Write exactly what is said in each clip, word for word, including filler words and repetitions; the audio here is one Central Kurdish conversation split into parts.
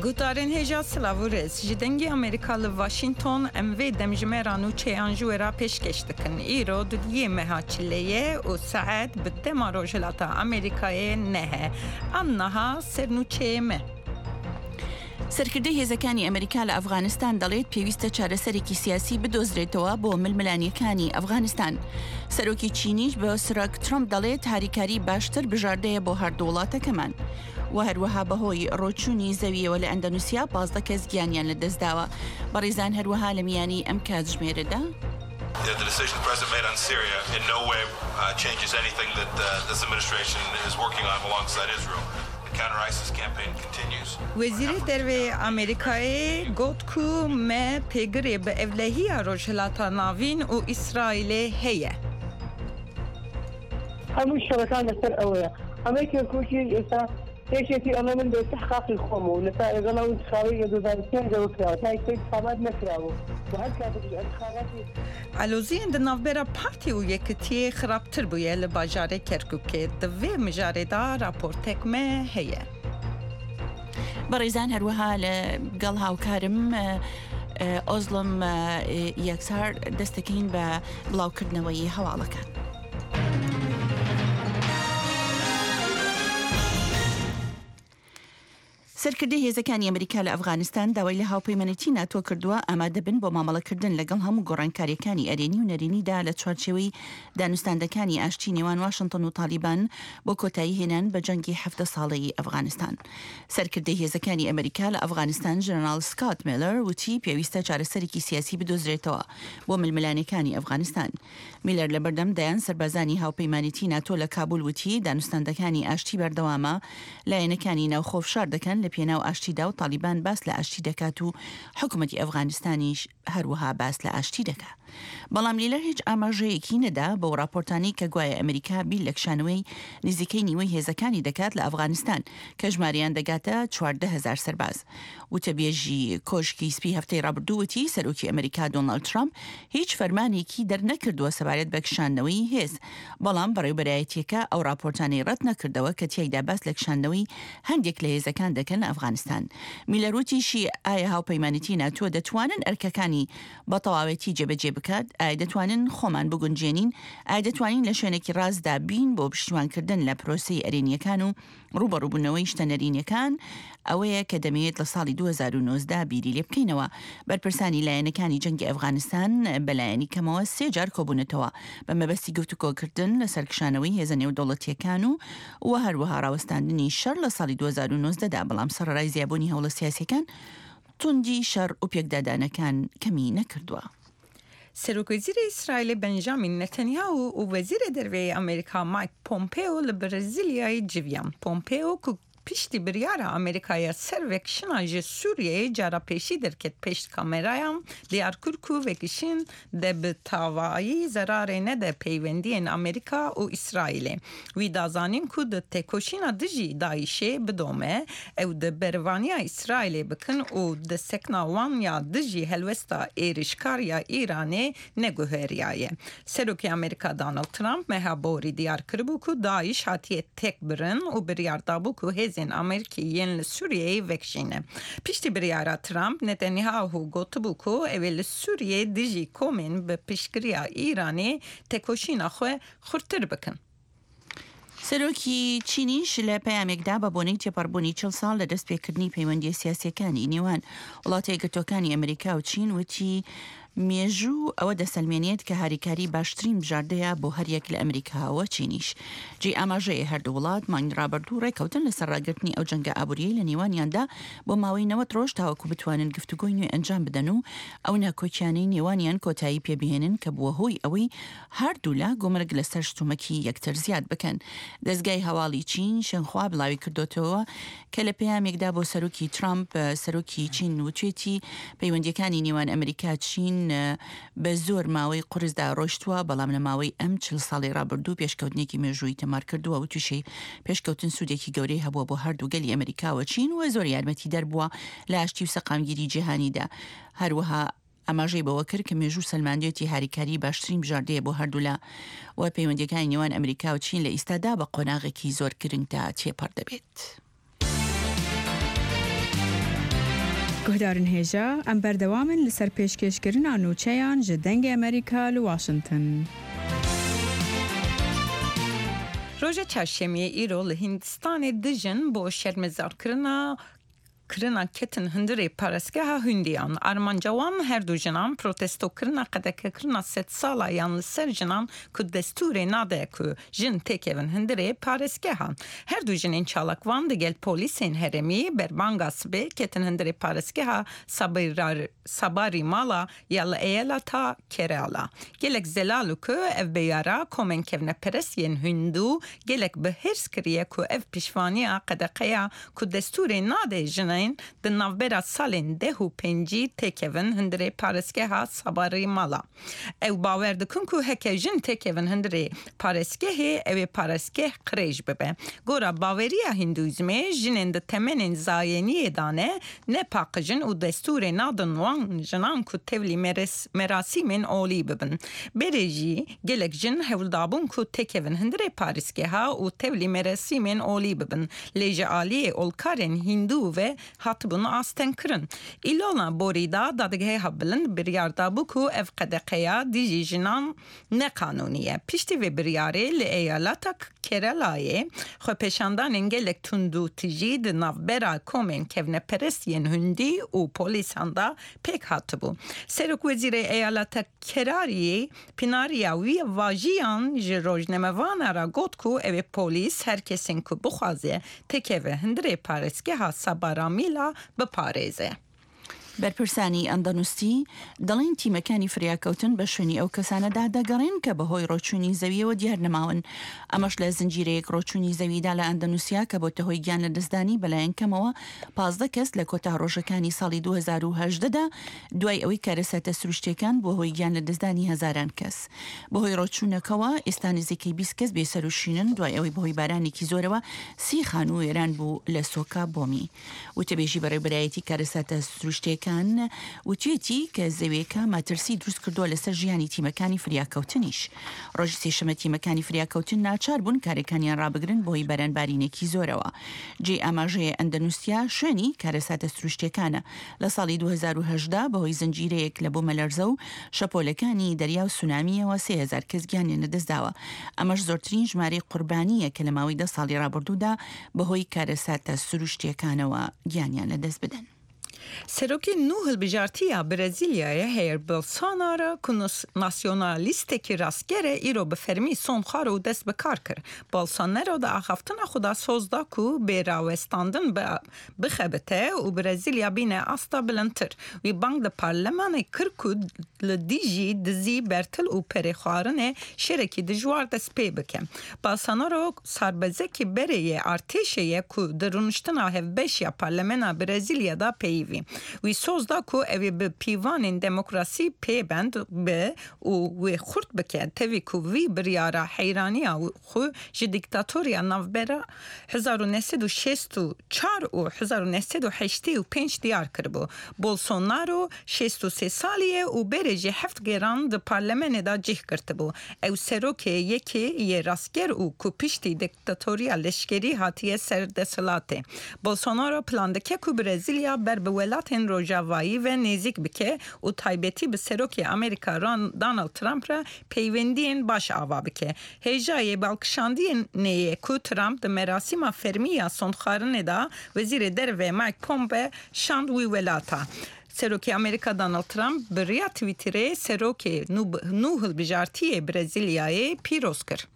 Gutarên hêja Silavûrez ji dengê Amerîka li Washington em vê demjimêran û çêyanjûra pêşkêş dikin. Îro duyê meha çileyê û saet bi dema rojhilata Amerîkayê nehe. An niha sernûçeyê me. سەرکردەی هێزەکانی ئەمریکا لە ئەفغانستان دەڵێت پێویستە چارەسەرێکی سیاسی بدۆزرێتەوە بۆ ململانیەکانی ئەفغانستان. سەرۆکی چینیش بە سراک ترامپ دەڵێت هاریکاری باشتر بژاردەیە بۆ هەردوو وڵاتەکەمان. و هەروەها بەهۆی ڕۆچوونی زەویەوە لە ئەندەنوسیا پازدە کەس گیانیان لەدەستداوە. بەڕێزان هەروەها لە میانی ئەم کاتژمێرەدا The decision the president made on Syria in no way uh, changes anything that uh, this administration is working on alongside Israel. The counter-ISIS campaign continues. وزیر دروی امریکایی گفت که ما پیگیری به اولهی رجحلات ناوین و اسرائیل هیه. همون شبکان نصر اوله. امریکا کوشی است تشتی آنان به تحقیق خمو نتایج آن انتخابی دو هزار و پنج و کرد. تا یک ثابت نکرده. و هر کاری انتخاباتی علوزی اند نوبرا پارتی و یکتی خرابتر بوده لباجاره کرکوکه دوی مجارده راپورتک مه هیه. بەڕێزان هەروەها لە گەڵ هاوکارم ئۆزلم یەکسار دەستەکەین بە بڵاوکردنەوەی هەواڵەکان. سەرکردەی هێزەکانی ئەمریکا لە ئەفغانستان داوای لە هاوپەیمانێتی ناتۆ کردووە ئامادەبن بۆ مامەڵەکردن لەگەڵ هەموو گۆڕانکاریەکانی ئەرێنی و نەرێنیدا لە چوارچێوەی دانوستاندەکانی ئاشتی نێوان واشنگتن و تالیبان بۆ کۆتایی هێنان بە جەنگی هەفتە ساڵەی ئەفغانستان. سەرکردەی هێزەکانی ئەمریکا لە ئەفغانستان ژنەرال سکات میلەر وتی پێویستە چارەسەرێکی سیاسی بدۆزرێتەوە بۆ ململانەکانی ئەفغانستان. میلەر لە بەردەم دەیان سەربازانی هاوپەیمانێتی ناتۆ لە کابول وتی دانوستاندەکانی ئاشتی بەردەوامە لایەنەکانی ناوخۆ فشار دەکەن لە پێناو ئاشتیدا و تالیبان باس لە ئاشتی دەکات و حکوومەتی ئەفغانستانیش هەروەها باس لە ئاشتی دەکات. بەڵام لیلەر هیچ ئاماژەیەکی نەدا بۆ راپۆرتانی کە گوایە ئەمریکا بیل لە کشانەوەی نزیکەی نیوەی هێزەکانی دەکات لە ئەفغانستان کە ژماریان دەگاتە چواردە هەزار سەرباز. وتەبێژی کۆشکی سپی هەفتەی ڕابردووەتی سەرۆکی ئەمریکا دۆناڵد ترامپ هیچ فەرمانێکی دەرنەکردووە سەبارەت بە کشاندنەوەی هێز، بەڵام بەڕێوەبەرایەتیەکە ئەو راپۆرتانەی ڕەت نەکردەوە کە تیایدا باس لە کشاندنەوەی هەندێک لە هێزەکان دەکەن لە ئەفغانستان. میلەروتیشی ئایا هاوپەیمانێتی ناتۆ دەتوانن ئەرکەکانی بە تەواوەتی جێبەجێ بکات، ئایا دەتوانن خۆمان بگونجێنین، ئایا دەتوانین لە شوێنێکی ڕاستدا بین بۆ پشتیوانکردن لە پرۆسەی ئەرێنیەکان و ڕوبەڕووبوونەوەی شتەنەرینیەکان ئەوەیە کە دەمەوێت لە ساڵی دو هەزار و نۆزدە بیری لێ بکەینەوە. بەرپرسانی لایەنەکانی جەنگی ئەفغانستان بەلایەنی کەمەوە سێ جار کۆبوونەتەوە بە مەبەستی گفتوگۆکردن لە سەرکشانەوەی هێزە نێودەوڵەتیەکان و و هەروەها ڕاوەستاندنی شەڕ لە ساڵی دو هەزار و نۆزدەدا، بەڵام سەرەڕای زیابوونی هەوڵە سیاسیەکان توندی شەڕ و پێکدادانەکان کەمی نەکردووە. سروکوزیر اسرائیل بنجامین نتانیاهو و وزیر دروی امریکا مایک پومپئو لبرزیلیای جویان. پومپئو که پیشتی بریار امریکای سر وکشن از سوریه جارا پیشی در کت پیشت کامرایم دیار کرکو وکشن ده بتاوایی ضرر نده پیوندی این امریکا و اسرائیل. وی دازانیم که ده تکوشین دجی دایشه بدومه او ده بروانی اسرائیل بکن و ده سکناوان یا دجی هلوستا ایرشکار یا ایرانه نگوهریایه. سروکی امریکا دانالد ترامپ مهابوری دیار کربو که دایش هاتیه تک برن و بریار دابو که هز این امریکیین لسوریه وکشینه. پیشتی بریارا ترامپ نتانیاهو گوت بو که اول سوریه دیجی کومن به پیشگیری ایرانی تکوشین خو خورتر بکن. سەرۆکی چینیش لە پەیامێکدا بە بۆنەی تێپەڕبوونی چل ساڵ لە دەستپێکردنی پەیوەندی سیاسیەکانی نێوان وڵاتە یەکگرتووەکانی ئەمریکا و چین وتی مێژوو ئەوە دەسەلمێنێت کە هاریکاری باشترین بژاردەیە بۆ هەریەک لە ئەمریکاوە چینیش. جێ ئاماژەیە هەردوو وڵات مانگی ڕابردوو ڕێکەوتن لەسەر ڕاگررتنی ئەو جەنگە ئابووریەی لە نێوانیاندا بۆ ماوەی نەوەت ڕۆژ تاوەکو بتوانن گفتوگۆی نوێ ئەنجام بدەن و ئەو ناکۆچیانەی نێوانیان کۆتایی پێبهێنن کە بووە هۆی ئەوەی هەردوو لا گۆمەرگ لەسەر شتومەکی یەکتر زیاد بکەن. دەستگای هەواڵی چین شەنخوا بڵاوی کردوتەوە کە لە پەیامێکدا بۆ سەرۆکی ترامپ سەرۆکی چین وتوێتی پەیوەندیەکانی نێوان ئەمریکا چین بە زۆر ماوەی قورسدا ڕۆشتووە، بەڵام لە ماوەی ئەم چل ساڵی ڕابردوو پێشکەوتنێکی مێژووی تەمار کردووە و تووشەی پێشکەوتن سوودێکی گەورەی هەبووە بۆ هەردوو گەلی ئەمریکاوە چین و زۆر یارمەتی دەربووە لە ئاشتی و سەقامگیری جیهانیدا. هەروەها ئەماژەی بەوە کرد کە مێژوو سەلماندوێتی هاریکاری باشترین بژاردەیە بۆ هەردوولا و پەیوەندیەکانی نێوان ئەمریکا و چین لە ئیستادا بە قۆناغێکی زۆر گرنگدا تێپەڕ دەبێت. گهدارن هێژا ئەم بەردەوامن لەسەر پێشکەشکردنا نوچەیان ji dengê Amerîka li Washington. Roja çarşemiyê îro li Hindistanê dijin bo şermezarkirina kirina ketin hindirê parêzgeha Hundiyan. Armanca wan her du jinan protestokirina qedekekirina sed sala yan li ser jinan ku destûrê nade ku jin têkevin hindirê parêzgehan. Her du jinên çalak wan digel polîsên herêmî berbanga sibê ketin hindirê parêzgeha Sabarî mala ya li eyaleta Kerala. Gelek zelal ku ev bêyara komên kevneperest yên Hindû gelek bi hêrs kiriye ku ev pîşvaniya qedeqeya ku destûrê nade jinên di navbera salên deh û pêncî têkevin hindirê parêzgeha Sabarî mala. Ew bawer dikin ku heke jin têkevin hindirê parêzgehê ew ê parêzgeh qirêj bibe. Gora baweriya Hindûîzmê jinên di temenên zayeniyê da ne ne paqijin û destûrê nadin wan jinan ku tevlî merasîmên olî bibin. Berê jî gelek jin hewldabûn ku têkevin hindirê parêzgeha û tevlî merasîmên olî bibin. Lê ji aliyê olkarên Hindû ve hatibûn asten kirin. İlona borî da dadgehê habilin biryar dabû ku ev qedeqeya dijî jinan neqanûnî ye. Piştî vê biryarê li eyaleta Keralayê xwepêşandanên gelek tund û tijî di navbera komên kevneperest yên Hindî û polîsan da pêk hatibû. Serokvezîrê eyaleta Keraliyê Pinariya wî vajiyan ji rojnamevana ra got ku ev ê polîs her kesên ku bixwaze têkeve hindirê parêzgeha Sabaramîla biparêze. بەرپرسانی ئەندەنووسی دەڵێن تیمەکانی فریاکەوتن بە شوێنی ئەو کەسانەدا دەگەڕێن کە بەهۆی ڕۆچوونی زەویەوە دیار نەماون. ئەمەش لە زنجیرەیەک ڕۆچوونی زەویدا لە ئەندەنووسیا کە بۆتە هۆی گیان لە دەستدانی بەلایەن کەمەوە پازدە کەس لە کۆتا ڕۆژەکانی ساڵی دوو هەزار و هەژدەدا دوای ئەوەی کارەساتە سروشتیەکان بۆ هۆی گیان لە دەستدانی هەزاران کەس. بەهۆی ڕۆچوونەکەوە ئێستا نزیکەی بیست کەس بێسەروشینن دوای ئەوەی بەهۆی بارانێکی زۆرەوە سی خان و وێران بوو لە سۆکا بۆمی. وتەبێژی بەڕێوەبەرایەتی کارەساتە سروشتیەکان وتوێتی کە زەویەکە ماترسی دروست کردووە لەسەر ژیانی تیمەکانی فریاکەوتنیش. ڕۆژی سێشەمە تیمەکانی فریاکەوتن ناچار بوون کارەکانیان ڕابگرن بۆی بەرەنبارینێکی زۆرەوە. جێ ئاماژەیە ئەندەنووسیا شوێنی کارەساتە سروشتیەکانە لە ساڵی دوو هەزار و هەژدا بەهۆی زنجیرەیەک لە بۆ مەلەرزە و شەپۆلەکانی دەریا و سونامیەوە سێ هەزار کەس گیانیان لەدەستداوە. ئەمەش زۆرترین ژمارەی قوربانیە کە لە ماوەی دە ساڵی ڕابردوودا بەهۆی کارەساتە سروشتیەکانەوە گیانیان لەدەست بدەن. Serokê nû hilbijartiya Brezilyayê Jair Bolsonaro ku nasyonalîstekî rastgere îro bi fermî son xwar û dest bi kar kir. Bolsonaro da axaftina xwe da soz da ku bêrawestandin bixebite û Brezilya bîne asta bilindtir. Wî bang di parlemanê kir ku li dijî dizî bertil û perêxwarinê şerekî dijwar dest pê bike. Bolsonaro sarbezekî berê yê artêşê ye ku di rûniştina hevbeşiya parlemena Brezilyada peyivî. Wî soz da ku ev ê bi pîvanên demokrasî pêbend be û wê xurt bike tevî ku vî biryara heyraniya xwe ji dîktatoriya navbera hezar û neh sed û şêst û çar û hezar û neh sed û heştê û pênc diyar kiribû. Bolsonaro şêst û sê salî ye û berê jî heft gêran di parlemenê da cih girtibû. Ew serokê yekê yê rastger û ku piştî dîktatoriya leşkerî hatiye ser desthilatê. Bolsonaro plan dike ku Brezilya ber bi welatên rojavayî ve nêzik bike û taybetî bi serokê Amerîka Donald Trump re peywendiyên baş ava bike. Hêjayê balkişandiyê ye ku Trump di merasîma fermiya sondxwarinê da Wezîrê Derve Mike Pompeo şand wî welata. Serokê Amerîka Donald Trump bi riya Twitterê serokê nû hilbijartiyê Brezilyayê pîroz kir.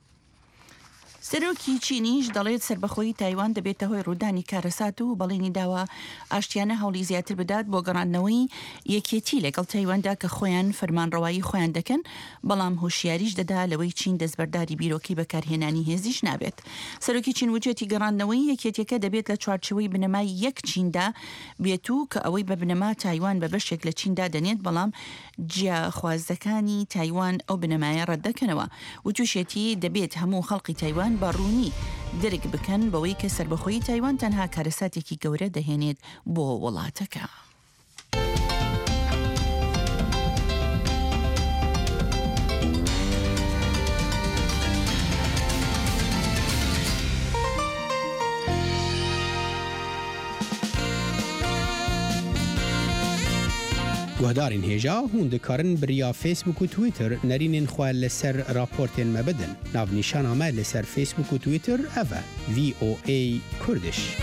سەرۆکی چینیش دەڵێت سربەخۆیی تایوان دەبێتە هۆی ڕوودانی کارەسات و بەڵێنی داوە ئاشتیانە هەوڵی زیاتر بدات بۆ گەڕاندنەوەی یەکێتی لەگەڵ تایواندا کە خۆیان فەرمانڕەوایی خۆیان دەکەن بەڵام هۆشیاریش دەدا لەوەی چین دەستبەرداری بیرۆکی بەکارهێنانی هێزیش نابێت. سەرۆکی چین وجێتی گەڕاندنەوەی یەکێتیەکە دەبێت لە چوارچەوەی بنەمای یەک چیندا بێت و کە ئەوەی بە بنەما تایوان بە بەشێک لە چیندا دەنێت بەڵام جیاخوازەکانی تایوان ئەو بنەمایە ڕەتدەکەنەوە و تووشێتی دەبێت هەموو خەڵقی تایوان باڕوونی دەرگ بکەن بەوەی کە سربەخۆیی تایوان تەنها کارەساتێکی گەورە دەهێنێت بۆ وڵاتەکە. گهدارین هیجا هوند کارن بریا فیسبوک و تویتر نرینین خواه لسر راپورتین مبدن ناو نیشان آمد لسر فیسبوک و تویتر اوه وی او ای کردش.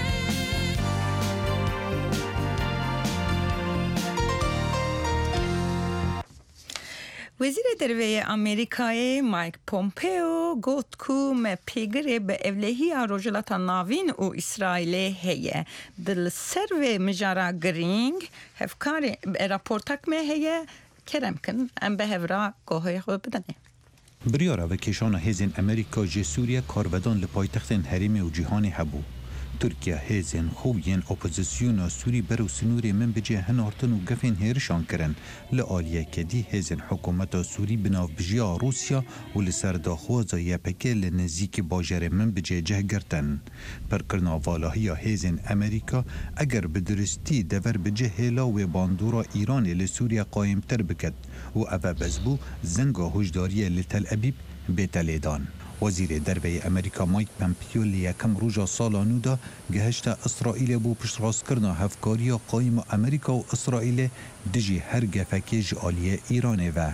وزیر دروی آمریکای مایک پومپیو گفت که مپیگر به اولهی رجلات ناوین و اسرائیل هیه دل سرو مجارا گرینگ هفکار راپورتک مه هیه کرم کن ام به هفرا گوهی خود بدنه. بریارا و کشان هزین امریکا جه سوریه کارودان لپایتختن حریم و جهان هبو. ترکیه هزین خوین اپوزیسیون سوری برو سنوری من بجه هنارتن و گفین هیرشان کرن لآلیه کدی هزین حکومت سوری بناو بجیا روسیا و لسر داخوازا یپکه لنزیک باجر من بجه جه گرتن. پر کرنا والاهی هزین امریکا اگر بدرستی دور بجه هلا و باندورا ایران لسوریا قایم تر بکد و اوه بزبو زنگا هجداری لتل ابیب بیتلیدان. وزیر دربی امریکا مایک پومپیو لیکم روزا سالانو دا گهشت اسرائیل بو پشت راست کرنا هفکاری قایم امریکا و اسرائیل دجی هر گفکی جالیه ایرانه و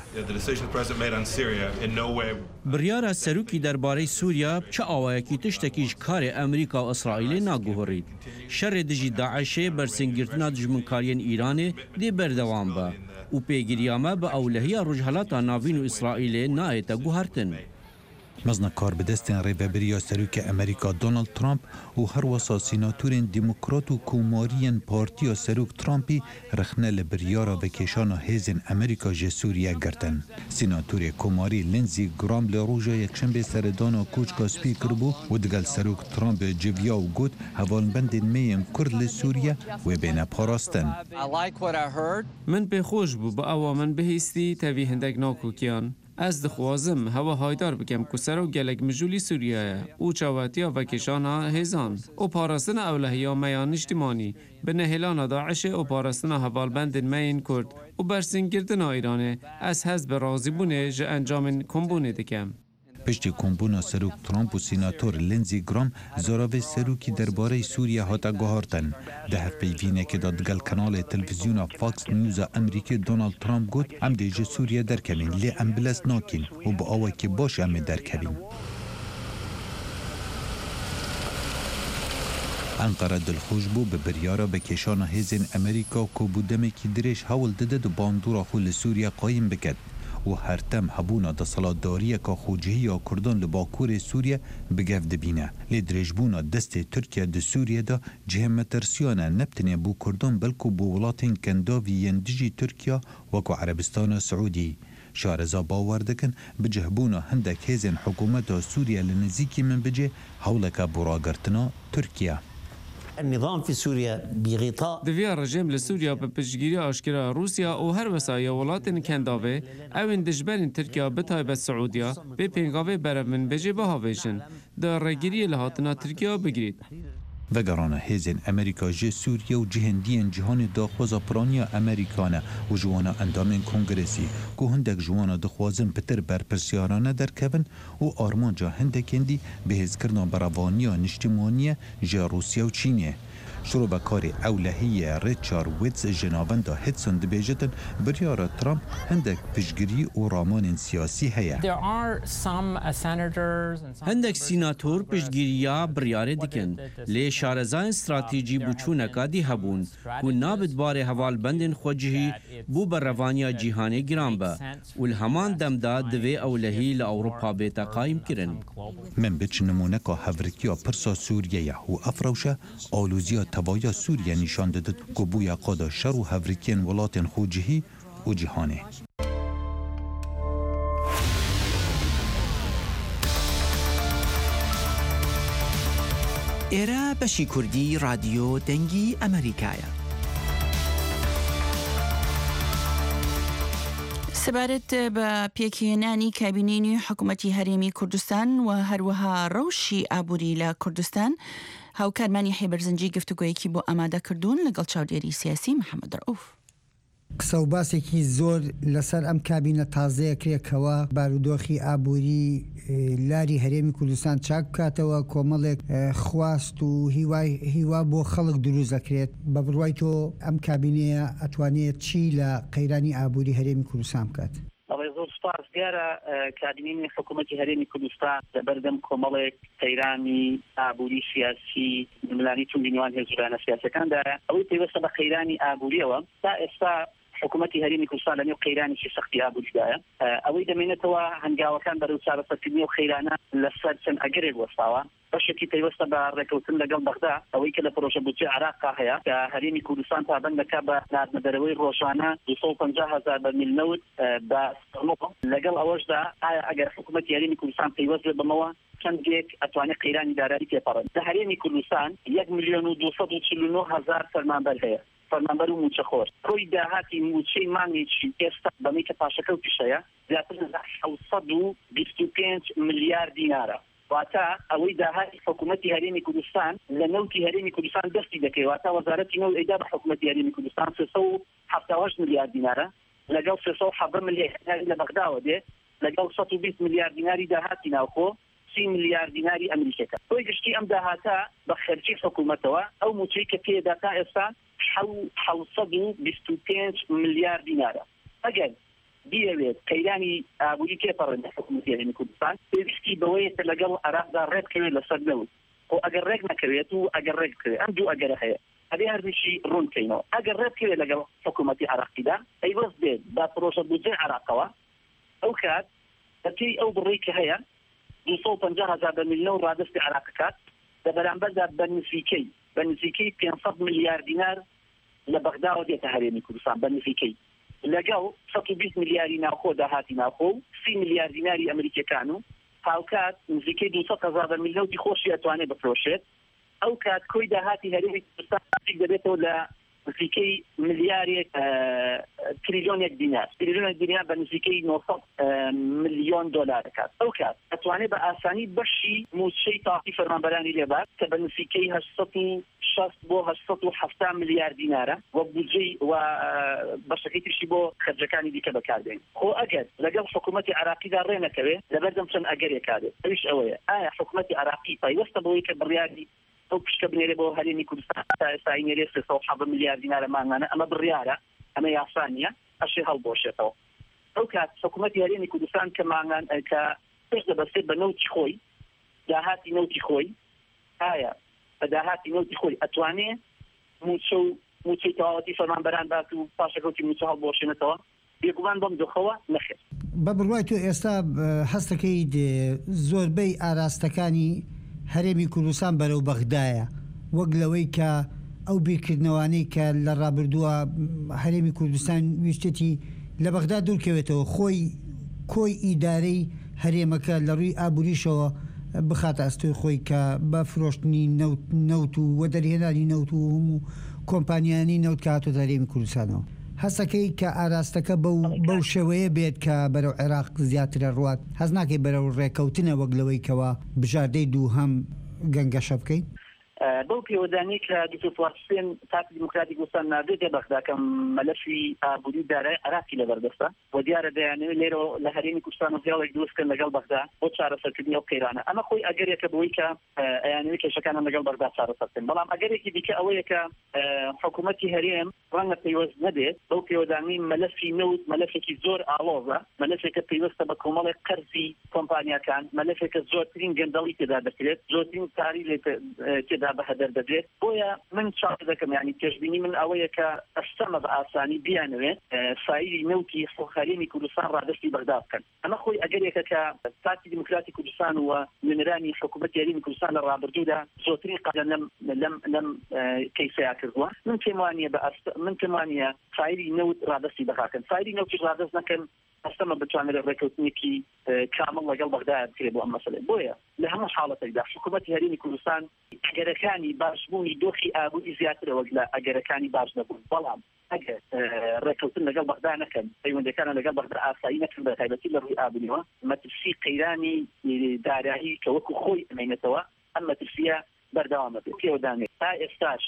بریار سروکی درباره سوریا چه آوایکی تشتکیش کار امریکا و اسرائیل ناگوهرید. شر دجی داعشه برسنگرتنا دجمنکارین ایرانه دی بردوام با و پیگیریامه با اولهی رجحالات ناوین و اسرائیل نایتا گوهرتن. مزنا کار بدستن ریببریا سروک امریکا دونالد ترامپ و هر وسا سیناتورین دموکرات و کومارین پارتیا سروک ترامپی رخنه لبریارا و کشان هزین امریکا جه سوریه گرتن. سیناتور کوماری لنزی گرام لروژا یکشنبه سردانا کوچکا سپیکر بو و دگل سروک ترامپ جویا و گوت هوالبند میم کرد لسوریه و بین پاراستن. من به خوش بو با اوا من بهیستی تاوی هندک ناکوکیان. از دخوازم هوا هایدار بکم که سر و گلک مجولی سوریه او چاواتیا و کشان هزان او پاراستن اولهیا میان اجتماعی به نهلان داعش او پاراستن هوالبند مین کرد و برسنگردن ایرانه از حزب راضی بونه جه انجام کمبونه دکم. پشتی کمبونا سروک ترامپ و سیناتور لنزی گرام زاراوی سروکی درباره سوریه هاتا گوهارتن. ده پیوینه که دادگل کانال تلویزیون فاکس نیوز امریکی دونالد ترامپ گوت ام دیجه سوریه درکمین لی ام بلس ناکین و با آوه که باش ام درکمین. انقره دلخوش بو به بریارا به کشان هزین امریکا که بودمه که درش حول دده دو باندورا خول سوریه قایم بکد. و هر تم هبونا دا سالاداریه که خوجهی یا کردان لباکور سوریه بگفت بینه. لیدرجبونا دست ترکیه دا سوریه دا جهمه ترسیانه نبتنه بو کردان بلکو بو ولاتین کنداوی یندجی ترکیه وکو عربستان سعودی. شارزا باور دکن بجهبونا هندک هزین حکومت سوریه لنزیکی من بجه حولک براگرتنا ترکیه. النظام في سوريا بغطاء دویا رژیم لسوریا به پشتگیری آشکارا روسیا و هر وسایل ولاتن کنداوه او دجبرین ترکیه به تایبت سعودیا به پنگاوه برمن بجه بهاویشن در رگیری لحاطنا ترکیه بگیرید. وگرانه هزین امریکا جه سوریه و جهندین جهان داخوزا پرانیا امریکانه و جوانا اندامین کنگرسی که هندک جوانا دخوازن پتر برپرسیارانه در کبن و آرمان جا هندک اندی به هزکرنا براوانیا نشتیمانیه جه روسیا و چینیه. شروع بکاری اولهی ریچار ویتز جنابند هدسون دبیجتن بریار ترامپ هندک پشگیری و رامان سیاسی هیا. هندک سیناتور پشگیریا بریار دیکن لی شارزان استراتیجی بوچونکا دی هبون و نابد بار حوال بندن خوجهی بو بر روانیا جیهانی گران با و الهمان دمدا دوی اولهی لأوروپا بیتا قایم کرن. من بچ نمونکا هفرکیا پرسا سوریه و افروشه آلوزیا توایا سوریه نشان دادد که بویا قادا شر و هفرکین ولاتن خوجهی و جهانه. ایرا بشی کردی رادیو دنگی امریکایا. سبارت با پیکینانی کابینی حکومتی هریمی کردستان و هروها روشی آبوری لکردستان هاوکارمانی حیبرزنجی گفتگویی که با آماده کردون لگل چاودیری سیاسی محمد رؤوف. قسە و باسێکی زۆر لەسەر ئەم کابینە تازەیە کرێکەوە بارودۆخی ئابووری لاری هەرێمی کوردستان چاک بکاتەوە، کۆمەڵێک خواست و هیوای هیوا بۆ خەڵک دروست دەکرێت. بە بڕوای تۆ ئەم کابینەیە ئەتوانێت چی لە قەیرانی ئابووری هەرێمی کوردستان بکات؟ زۆر سپاس دیارە کابینەی حکوومەتی هەرێمی کوردستان لەبەردەم کۆمەڵێک قەیرانی ئابووری سیاسی ملانی توندینوان هێزورانە سیاسەکاندایە ئەوەی پێوەستە بە قەیرانی ئابووریەوە تا ئێستا حکوومەتی هەرێمی کوردستان لەنێو قەیرانێکی سەختی ئابووریدایە. ئەوەی دەمێنێتەوە هەنگاوەکان بەرەو چارەسەرکردنی و قەیرانە لەسەر چەند ئەگەرێک وەستاوە. بەشێکی پێوەستە بە ڕێکەوتن لەگەڵ بەغدا ئەوەی کە لە پرۆژە بودجێ عێراقا هەیە کە هەرێمی کوردستان پابەند دەکات بە ناردنەدەرەوەی ڕۆژانە دووسەد و پەنجا هەزار بەرمیل نەوت بە لەگەڵ ئەوەشدا ئایا ئەگەر حکوومەتی هەرێمی کوردستان پەیوەست بێت بەمەوە چەندێک ئەتوانێت قەیرانی دارایی تێپەڕێت. لە هەرێمی کوردستان یەک ملیۆن و دووسەد و چل و نۆ هەزار فەرمانبەر هەیە، فەرمانبەر و موچەخۆر. ڕۆی داهاتی موچەی مانگێکی ئێستا بەمەی کە پاشەکەوتیشەیە زیاتر لە حەوت و بیست و پێنج ملیار دینارە. واتە ئەوەی داهاتی حکوومەتی هەرێمی کوردستان لە نەوتی هەرێمی کوردستان دەستی دەکەوێت. واتە وەزارەتی نەوت ئەیدا بە حکوومەتی هەرێمی کوردستان سێسەد و هەفتاد و هەشت ملیار دینارە لەگەڵ سێسەد و حەڤدە ملیار دیناری لە بەغداوە دێ لەگەڵ سەد و بیست ملیار دیناری داهاتی ناوخۆ سی ملیار دیناری ئەمریکەکە. تۆی گشتی ئەم داهاتە بە خەرجی حکوومەتەوە ئەو موچەی کە پێدا تا ئێستا حەوت و بیست و پێنج ملیار دینارە. ئەگەر بیاوێت قەیرانی ئابووری تێپەڕێن لە حکوومەتی هەرێمی کوردستان پێویستی بەوەیە کە لەگەڵ عێراقدا ڕێک بکەوێت لەسەر نەوت. و ئەگەر ڕێک نەکەوێت و ئەگەر ڕێک بکەوێت ئەم دوو ئەگەرە هەیە ئەبێ هەردووشی ڕوون بکەینەوە. ئەگەر ڕێک بکەوێت لەگەڵ حکوومەتی عێراقیدا پەیوەست بێت بە پرۆژە بودجێ عێراقەوە ئەو کات بەپێی ئەو بڕێی کە هەیە دووسەد و پەنجا هەزار بەرمیل نەوت ڕادەستی عێراق کات لە بەرامبەردا بە نزیکەی بە نزیکەی پێنجسەد ملیار دینار لە بەغداوە دێتە هەرێمی کوردستان بە نزیکەی لەگەڵ سەد و بیست ملیاری ناوخۆ داهاتی ناوخۆ و سی ملیار دیناری ئەمریکەکان و هاوکات نزیکەی دووسەد هەزار بەرمیل نەوتی خۆشی ئەتوانێت بفرۆشێت. ئەو کات کۆی داهاتی هەرێمی کوردستان دەبێتەوە لە نزیکەی ملیارێک تریلیۆنێک دینار تریلیۆنێک دینار بە نزیکەی نۆسەد ملیۆن دۆلار دەکات. ئەو کات ئەتوانێت بە ئاسانی بەشی موچەی تاقی فەرمانبەرانی لێبات کە بە نزیکەی هەشت و شەست بۆ هەشت و هەفتاد ملیار دینارە و بودجەی و بەشەکەی تریشی بۆ خەرجەکانی دیکە بەکاردێن. خۆ ئەگەر لەگەڵ حکوومەتی عێراقیدا ڕێ نەکەوێت لەبەردەم چەند ئەگەرێک کادێت. ئەویش ئەوەیە ئایا حکوومەتی عێراقی پەیوەستە بەوەی کە بڕیاری ئەو پشکە بنێرێ بۆ هەرێمی کوردستان تا ئێستا نێرێ سێسەد و حەڤدە ملیار دینارە مانگانە ئەمە بڕیارە ئەمە یاسا نییە ئەشێ هەڵبۆشێتەوە. ئەو کات حکوومەتی هەرێمی کوردستان کە مانگان کە پێش دەبەستێت بە نەوتی خۆی داهاتی نەوتی خۆی ئایا بە داهاتی نەوتی خۆی ئەتوانێت موچە و موچەی تەواوەتی فەرمانبەران بات و پاشەکەوتی موچە هەڵبۆشێنێتەوە؟ بێگومان بەم دۆخەوە نەخێت. بە بڕوای تۆ ئێستا هەستەکەی زۆربەی ئاراستەکانی هەرێمی کوردستان بەرەو بەغدایە وەک لەوەی کە ئەو بیرکردنەوانەی کە لە ڕابردووە هەرێمی کوردستان ویستێتی لە بەغدا دوورکەوێتەوە خۆی کۆی ئیدارەی هەرێمەکە لە ڕووی ئابووریشەوە بخاتە ئەستۆی خۆی کە بە فرۆشتنی نەوت و وەدەرهێنانی نەوت و هەموو کۆمپانیانی نەوت کە هاتۆ هەرێمی کوردستانەوە. هەستەکەی کە ئاراستەکە بەو شێوەیە بێت کە بەرەو عێراق زیاترە ڕوات هەز ناکەی بەرەو ڕێکەوتنە وەک لەوەی کەوە بژاردەی دوو هەم گەنگەشە بکەین؟ بەو پێوەدانی کە دکتۆر فواد حوسێن پارتی دیموکراتی کوردستان ناردێتێ بەغدا کە مەلەفی ئابووری دارای عێراقی لەبەردەستە و دیارە دەیانەوێت لێرە لە هەرێمی کوردستان و دیاڵێک دروستکەن لەگەڵ بەغدا بۆ چارەسەرکردنی ئەو قەیرانە. ئەمە خۆی ئەگەرێکە بۆی کە ئەیانەوێت کێشەکانە لەگەڵ بەغدا چارەسەرکردن. بەڵام ئەگەرێکی دیکە ئەوەیە کە حکوومەتی هەرێم ڕەنگە پەیوەست نەبێت بەو پێوەدانی مەلەفی نەوت مەلەفێکی زۆر ئاڵۆزە مەلەفێکە پەیوەستە بە کۆمەڵێک قەرزی کۆمپانیاکان مەلەفێکە زۆرترین گەندەڵی تێدا دەکرێت زۆرترین کاری تێدا بەهەدەر دەبێت. بۆیە من چاڕ دەکەم یعنی پێشبینی من ئەوەیە کە ئەستەمە بە ئاسانی بیانوێت سایری نەوتی هەرێمی کوردستان ڕادستی بەغدا بکەن. ئەمە خۆی ئەگەرێکە کە پارتی دیموکراتی کوردستان و نوێنەرانی حکوومەتی هەرێمی کوردستان لە ڕابردوودا زۆرترین قەدەم لەم لەم کەیسەیە کردووە. من پێم وانییە بە من پێم وانییە سایری نەوت ڕادستی بەغاکەن سایری نەوتی ڕادست نەکەن ئەستەمە بتوانێت ڕێکەوتنێکی کامل لەگەڵ بەغدا بکرێت بۆ ئەم مەسەلەی. بۆیە لە هەموو حاڵەتێکدا حکوومەتی هەرێمی کوردستان ئەگەرەکانی باشبوونی دۆخی ئابووری زیاترە وەک لە ئەگەرەکانی باش نەبوون. بەڵام ئەگەر ڕێکەوتن لەگەڵ بەغدا نەکەن پەیوەندەکانە لەگەڵ بەغدا ئاسایی نەکەن بە تایبەتی لە ڕووی ئابووریەوە مەترسی قەیرانی دارایی کە وەکو خۆی ئەمێنێتەوە ئەم مەترسیە بەردەوامە بێت. پێوەدانێت تا ئێستاش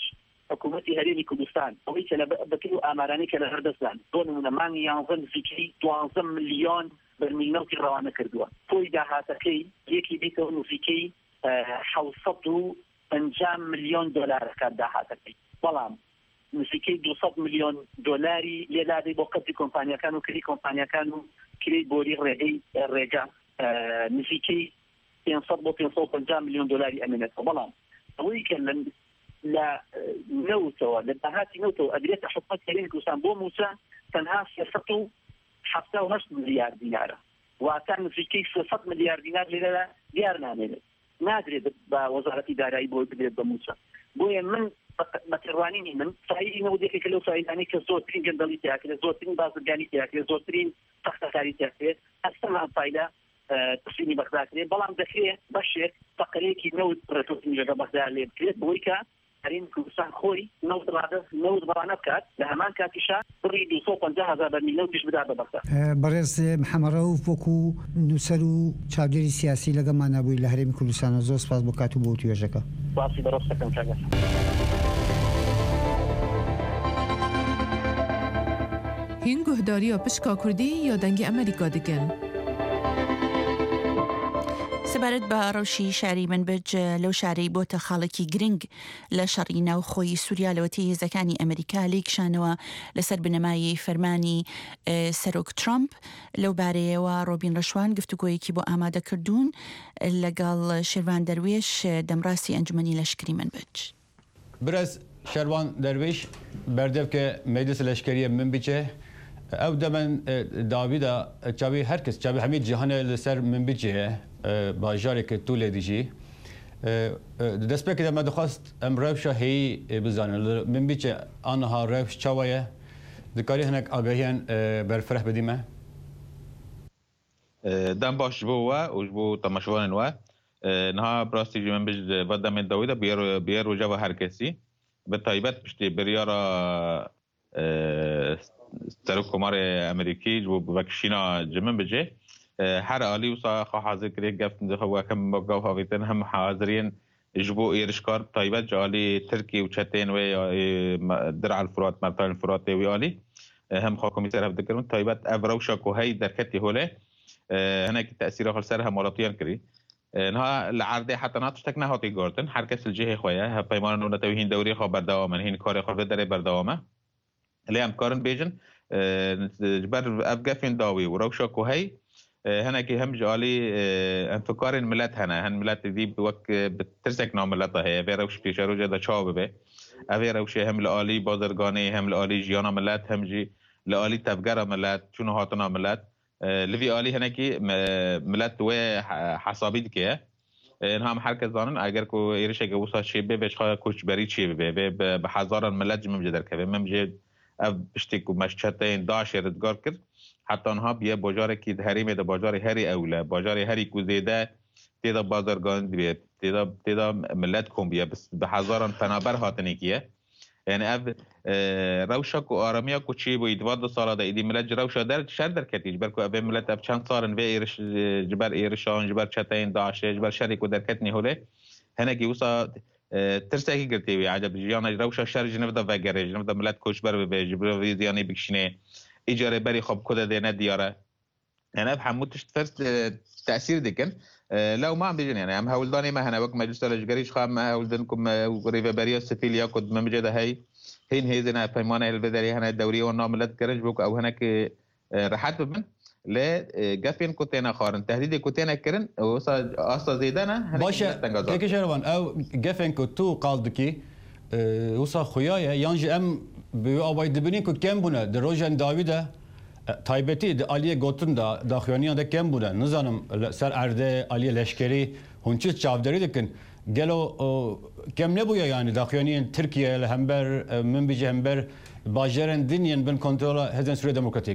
حکوومەتی هەرێمی کوردستان ئەوەی کە لە بەکەی و ئامارانەی کە لە هەردەستان بۆ نمونە مانگی یانزە نزیکەی دوانزە ملیۆن بەرمیل نەوتی ڕەوانە کردووە تۆی داهاتەکەی یەکی بیتەوە نزیکەی حەوت و پەنجا ملیۆن دۆلارەکە داهاتەکەی بەڵام نزیکەی دووسەد ملیۆن دۆلاری لێدادەی بۆ قەتی کۆمپانیەکان و کری کۆمپانیەکان و کری بۆری ڕێگەی ڕێگا نزیکەی پێنجسەد بۆ پێنجسەد و پەنجا ملیۆن دۆلاری ئەمێنێتەوە بەڵام ئەوەی کە لە نەوتەوە لە داهاتی نەوتەوە ئەدرێتە حکومەت هەرێمی کوردستان بۆ موچە تەنها سێسەد و حەفتا و هەشت ملیار دینارە واتە نزیکەی سێسەد ملیار دینار لێرە دیار نامێنێت نادرێت بە وەزارەتی دارایی بۆ بدرێت بە موچە بۆیە من بەتێڕوانینی من سایری نەودێکێکە لەو سایدانەی کە زۆرترین گەندەڵی تیاکرێت زۆرترین بازرگانی تیاکرێت زۆرترین تەختەکاری تیاکرێت هەستەمان فایدا تقسیمی بەغداکرێت بەڵام دەکرێت بەشێک تەقرێکی نەوت ڕێتۆتنی لەگە بەغدا لێ بکرێت بۆی کە هەرێمی کوردستان خۆی نەوت نەوت بەڕانە بکات لە هەمان کاتیشا بڕی دووسەد و پەنجا هەزار بەرمیل نەوتیش بدا بە بەغدا. بەڕێز محەممەد ڕەوف وەکو نووسەر و چاودێری سیاسی لەگەڵمان نەبووی لە هەرێمی کوردستانە زۆر سپاس بۆ کات و بۆ توێژەکە. باسی بەڕۆست دەکەم کاگە. هین گوهداریە پشکا کوردی یا دەنگی ئەمریکا دەکەن. سەبارەت بە ڕەوشی شاری منبج لەو شارەی بۆتە خاڵێکی گرنگ لە شەڕی ناوخۆی سووریا لەوەتی هێزەکانی ئەمریکا لێکشانەوە لەسەر بنەمایی فەرمانی سەرۆک ترامپ لەو بارەیەوە ڕۆبین ڕەشوان گفتوگۆیەکی بۆ ئامادەکردوون لەگەڵ شێروان دەروێش دەمڕاستی ئەنجومەنی لەشکری منبج. برز شێروان دەروێش بەردەبکە مەجلس لەشکریە منبجە ئەو دەمەن داویدا چاوی هەرکەس چاوی هەمی جیهانە لەسەر منبجە باژارێکە تو لێ دیژی دەستپێکە دەمە دەخواست ئەم ڕەوشە هەیە بزانن منبجە ئانەها ڕەوش چاوایە دکاری هەنێک ئاگاهیان بەرفرح بدیمە دەم باش بۆوە وش بۆ تەماشەوانن وە نها براستیجی منبج بە دەمێن داویدا بێ ڕۆژەوە هەرکەسی بە تایبەت پشتی بریارە سەرۆک کۆمارێ ئەمریکی بۆ بەکشینا جمن بجێ هەر عالی وسا خۆ حاضر کرێ گەفتن دەخەوەکەم بۆ گاو هاویتن هەم حاضرین ji bo êrişkar taybet ji alî Tirkiye û çetên wê Dir'a Furat Mertal Furatê wî alî hem xwe komîser hev dikirin taybet ev rewşa ku hey derketî holê hinekî tesîra xwe ser hemalatiyan kirî niha li erdê heta na tiştek nehatî gotin her kes li cihê xwe ye hev peymanan û netewî hîn dewrî xwe berdewam in hîn karê xwe vê derê berdewam e lê em karin bêjin ji ber ev gefên dawî û rewşa ku hey هناكي هم جالي انفكار الملات هنا هن ملات دي بوك بترسك نام ملاتها هي فيروش في شروجة دا شاب به أفيروش هم لآلي بازرگاني هم لآلي جيانا ملات هم جي لآلي تفجر ملات شنو هاتنا ملات لفي آلي هناكي ملات و حسابي دكيه هم حركة زانن اگر کو ایرش گوسا شی به بش خا کوچ بری چی به به هزاران ملت جمع جدر که ممجد اف بشتی کو مشچتين داش ردگار کرد حتی آنها بیه بازار کی هریمه ده بازار هری اوله بازار هری کوزیده تیدا بازرگان بیه تیدا تیدا ملت کم بیه بس به هزاران تنابر هاتنی کیه یعنی اف روشا کو آرامیا کو چی بود دواد سالا ده ایدی ملت روشا در شر در کتیج برکو اف ملت اف چند سالن و ایرش جبر ایرشان جبر چتین داعش جبر شری کو در کتنی هوله هنه کی وسا ترسکی گرتی وی عجب جیانا روشا شر جنب ده وگره جنب ده ملت کوچبر به جبر ویزیانی بکشنه إيجاري بري خب كده دينا ديارة يعني بحمود تشتفرت تأثير ديكن لو ما عم بيجن يعني هم هولداني ما هنا وقت مجلس الجريش خام ما هولدنكم ريفا بريا سفيليا كد ممجدة هاي هين هيزنا فيمانا البدري هنا الدورية والناملات كرج بوك أو هناك رحات بمن لا جافين كوتينا خارن تهديد كوتينا كرن وصا أصلا زيدنا باشا كيك شروان أو جافين كوتو قالدكي وصا خيايا يانجي أم بيو أباي دبني كو كم بنا دروجان داويدا تايبتي د عليه قطن دا داخليان دا كم بنا نزانم سر أرده عليه لشكري هونچ چاودري دكن قالوا كم نبويا يعني داخليان تركيا الهمبر من بيجي همبر باجرن دنيا بن كنترولا هذا سوريا ديمقراطيك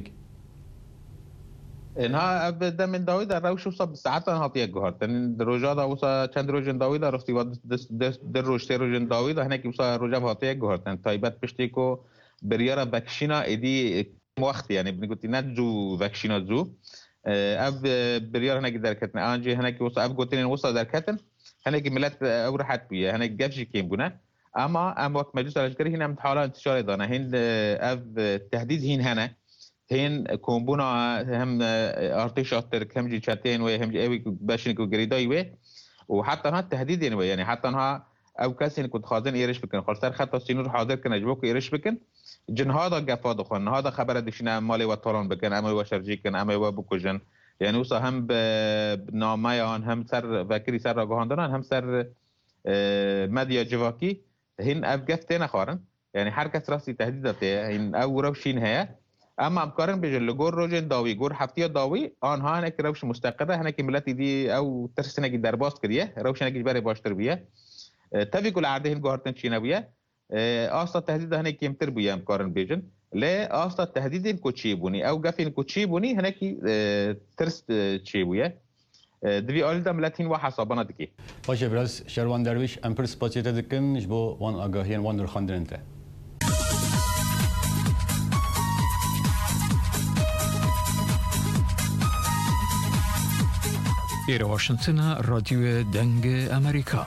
انها ابدا من داويدا روش وصل ساعات هاتيه جهات دروجا دا وصا چند روجن داويدا رفتي ود در روج تر روجن داويدا هناك وصا روجا هاتيه جهات تايبت پشتي کو بريارا بكشينا ادي وقت يعني بنقول نجو بكشينا زو اب بريار هناك دركتنا انجي هناك وصا اب قلت وصا دركتن هناك ملت او راحت بيا هناك جابشي كيم بنا اما ام وقت مجلس العسكري هنا محاولة انتشار دانا هند اف تهديد هين هنا هين كومبونا هم ارتشات ترك هم جي شاتين وهم جي اوي باشنكو جريداي وي وحتى ها التهديد يعني يعني حتى ها او كاسين كنت خازن ايرش بكن خلصر خط سينور حاضر كن اجبوك ايرش بكن جن هذا قفاد خن هذا خبر دشنا مالي وطالون بكن امي وشرجي كن امي وبكوجن يعني وصا هم بناميان هم سر فكري سر راغاندان هم سر مديا جواكي هن افقفتنا خارن يعني حركه راسي تهديداته هن او روشين هي اما امكارن بجن لجور روجن داوي جور حفتيه داوي آنها هناك روش مستقره هناك ملتي دي او ترسنه درباست كريه روش هناك جبري باشتر بيه تبي كل عاده هن جوهرتن شينويه اصلا تهديد هناك يمتر بيه امكارن بجن لا اصلا تهديد كوتشيبوني او قفين كوتشيبوني هناك ترس تشيبويه دوی آل دم لاتین و حسابنا دکی. باشه براز شروان درویش امپرس پاتیت دکن جبو وان آگاهیان وان درخاندرنته. إلى واشنطن راديو دنگ أمريكا.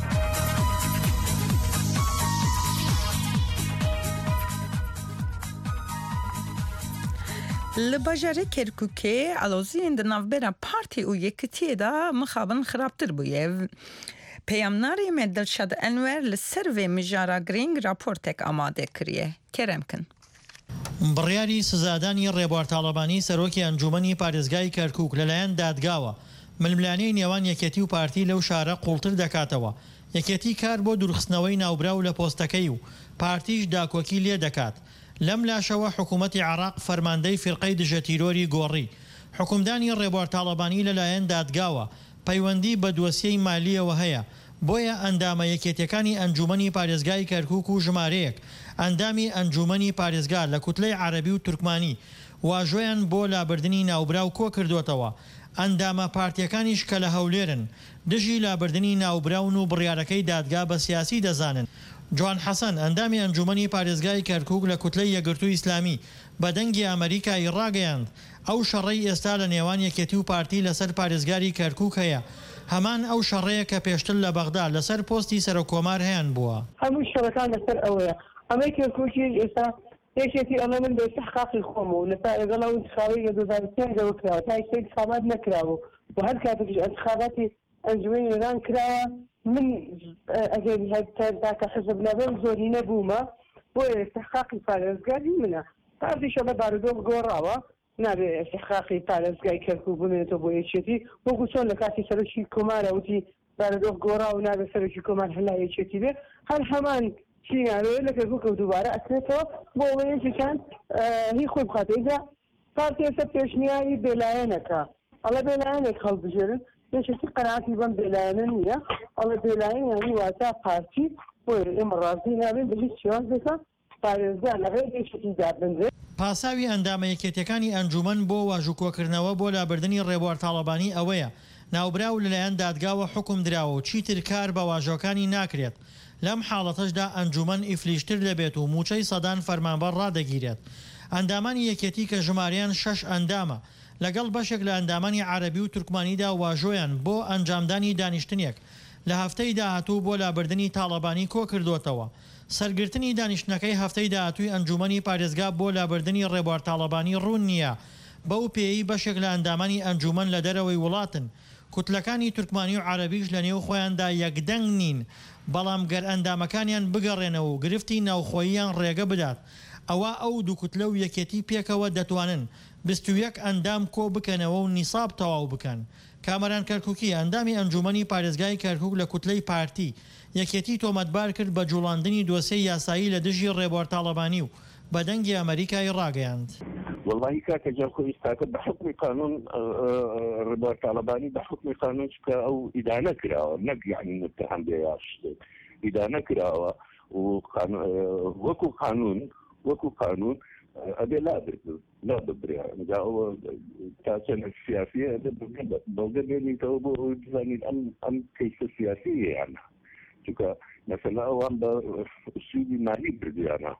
لباجره کرکوکی علازی اند نافبرا پارتی و یکتی دا مخابن خرابتر بویه. پیامناری مدل شد انور لسروی مجارا گرینگ راپورتک آماده کریه. کرم کن. بڕیاری سزادانی ڕێبوار تاڵەبانی سەرۆکی ئەنجومەنی پارێزگای کەرکووک لەلایەن دادگاوە ململانەی نێوان یەکێتی و پارتی لەو شارە قوڵتر دەکاتەوە. یەکێتی کار بۆ دوورخستنەوەی ناوبراو لە پۆستەکەی و پارتیش داکۆکی لێ دەکات. لەم لاشەوە حکوومەتی عراق فەرماندەی فرقەی دژە تیرۆری گۆڕی. حکومدانی ڕێبوار تاڵەبانی لەلایەن دادگاوە پەیوەندی بە دۆسیەی مالیەوە هەیە. بۆیە ئەندامە یەکێتیەکانی ئەنجومەنی پارێزگای کەرکووک و ژمارەیەک ئەندامی ئەنجومەنی پارێزگا لە کوتلەی عەرەبی و تورکمانی واژۆیان بۆ لابردنی ناوبراو کۆ کردوتەوە. ئەندامە پارتیەکانیش کە لە هەولێرن دژی لابردنی ناوبراون و بڕیارەکەی دادگا بە سیاسی دەزانن. جوان حەسەن ئەندامی ئەنجومەنی پارێزگای کەرکووک لە کوتلەی یەکگرتووی ئیسلامی بە دەنگی ئەمریکای ڕاگەیاند ئەو شەڕەی ئێستا لە نێوان یەکێتی و پارتی لەسەر پارێزگاری کەرکووک هەیە. هەمان ئەو شەڕەیە کە پێشتر لە بەغدا لەسەر پۆستی سەرۆکۆمار هەیان بووە. هەموو شەڕەکان لەسەر ئەوەیە. ئەمەی کەرکووکی ئێستا یەکێتی ئەمە من بە استحقاقی خۆمەوە و لەسا لەگەڵ ئەو انتخابەی لە دوو هەزار و پێنجەوە کراوە تا ئێستا انتخابات نەکراوە و هەر کاتێکیش انتخاباتی ئەنجومەنی ئێران کراوە من ئەگەر تاکە حزب نەبەم زۆری نەبوومە بۆیە استحقاقی پارێزگاری منە. پارتیشە بە بارودۆخ گۆڕاوە نابێ استحقاقی پارێزگای کەرکووک بمێنێتەوە بۆ یەکێتی وەکو چۆن لە کاتی سەرۆکی کۆمارە وتی بارودۆخ گۆڕاو و نابێ سەرۆکی کۆمار هەلا یەکێتی بێ هەر هەمان چیناوێ لە کەرکووک و دووبارە ئەکرێتەوە بۆ ئەوەیەکیان هی خۆی بخاتەیدا پارتی ئێستا پێشنیاری بێلایەنەکە ئەڵە بێلایەنێک هەڵبژێرن یەکێتی قەناعەتی بەم بێلایەنە نییە ئەڵە بێلایەن یانی واتە پارتی بۆیە ئێمە ڕازی نابێن بە هیچ شێوازێکە پارێزگا لەغێر یەکێتی دابنرێت. پاساوی ئەندامە یەکێتیەکانی ئەنجومەن بۆ واژووکۆکردنەوە بۆ لابردنی ڕێبوار تاڵەبانی ئەوەیە ناوبراو لەلایەن دادگاوە حکم دراوە و چیتر کار بە واژۆکانی ناکرێت. لەم حاڵەتەشدا ئەنجومەن ئیفلیشتر دەبێت و موچەی سەدان فەرمانبەر ڕادەگیرێت. ئەندامانی یەکێتی کە ژماریان شەش ئەندامە لەگەڵ بەشێک لە ئەندامانی عەرەبی و تورکمانیدا واژۆیان بۆ ئەنجامدانی دانیشتنێک لە هەفتەی داهاتوو بۆ لابردنی تاڵەبانی کۆ کردوتەوە. سەرگرتنی دانیشتنەکەی هەفتەی داهاتووی ئەنجومەنی پارێزگا بۆ لابردنی ڕێبوار تاڵەبانی ڕوون نییە. بەو پێی بەشێک لە ئەندامانی ئەنجومەن لە دەرەوەی وڵاتن. کوتلەکانی تورکمانی و عەرەبیش لە نێو خۆیاندا یەکدەنگ نین. بەڵام گەر ئەندامەکانیان بگەڕێنەوە و گرفتی ناوخۆییان ڕێگە بدات ئەوە ئەو دوو کوتلە و یەکێتی پێکەوە دەتوانن بیست و یەک ئەندام کۆ بکەنەوە و نیساب تەواو بکەن. کامەران کەرکووکی ئەندامی ئەنجومەنی پارێزگای کەرکووک لە کوتلەی پارتی یەکێتی تۆمەتبار کرد بە جوڵاندنی دۆسیەی یاسایی لە دژی ڕێبوار تاڵەبانی و بە دەنگی ئەمریکای ڕاگەیاند. والله كاك جاكو يستاكد بحكم قانون رباط طالباني بحكم قانون شكا او اذا نكره نك يعني متهم بياش اذا نكره وقانون وكو قانون وكو قانون ابي لا لا بدري يعني جاء تاسن السياسيه بلغه بيني تو يعني ام ام كيس السياسيه يعني شكا مثلا او عند اسلوبي مالي بدي انا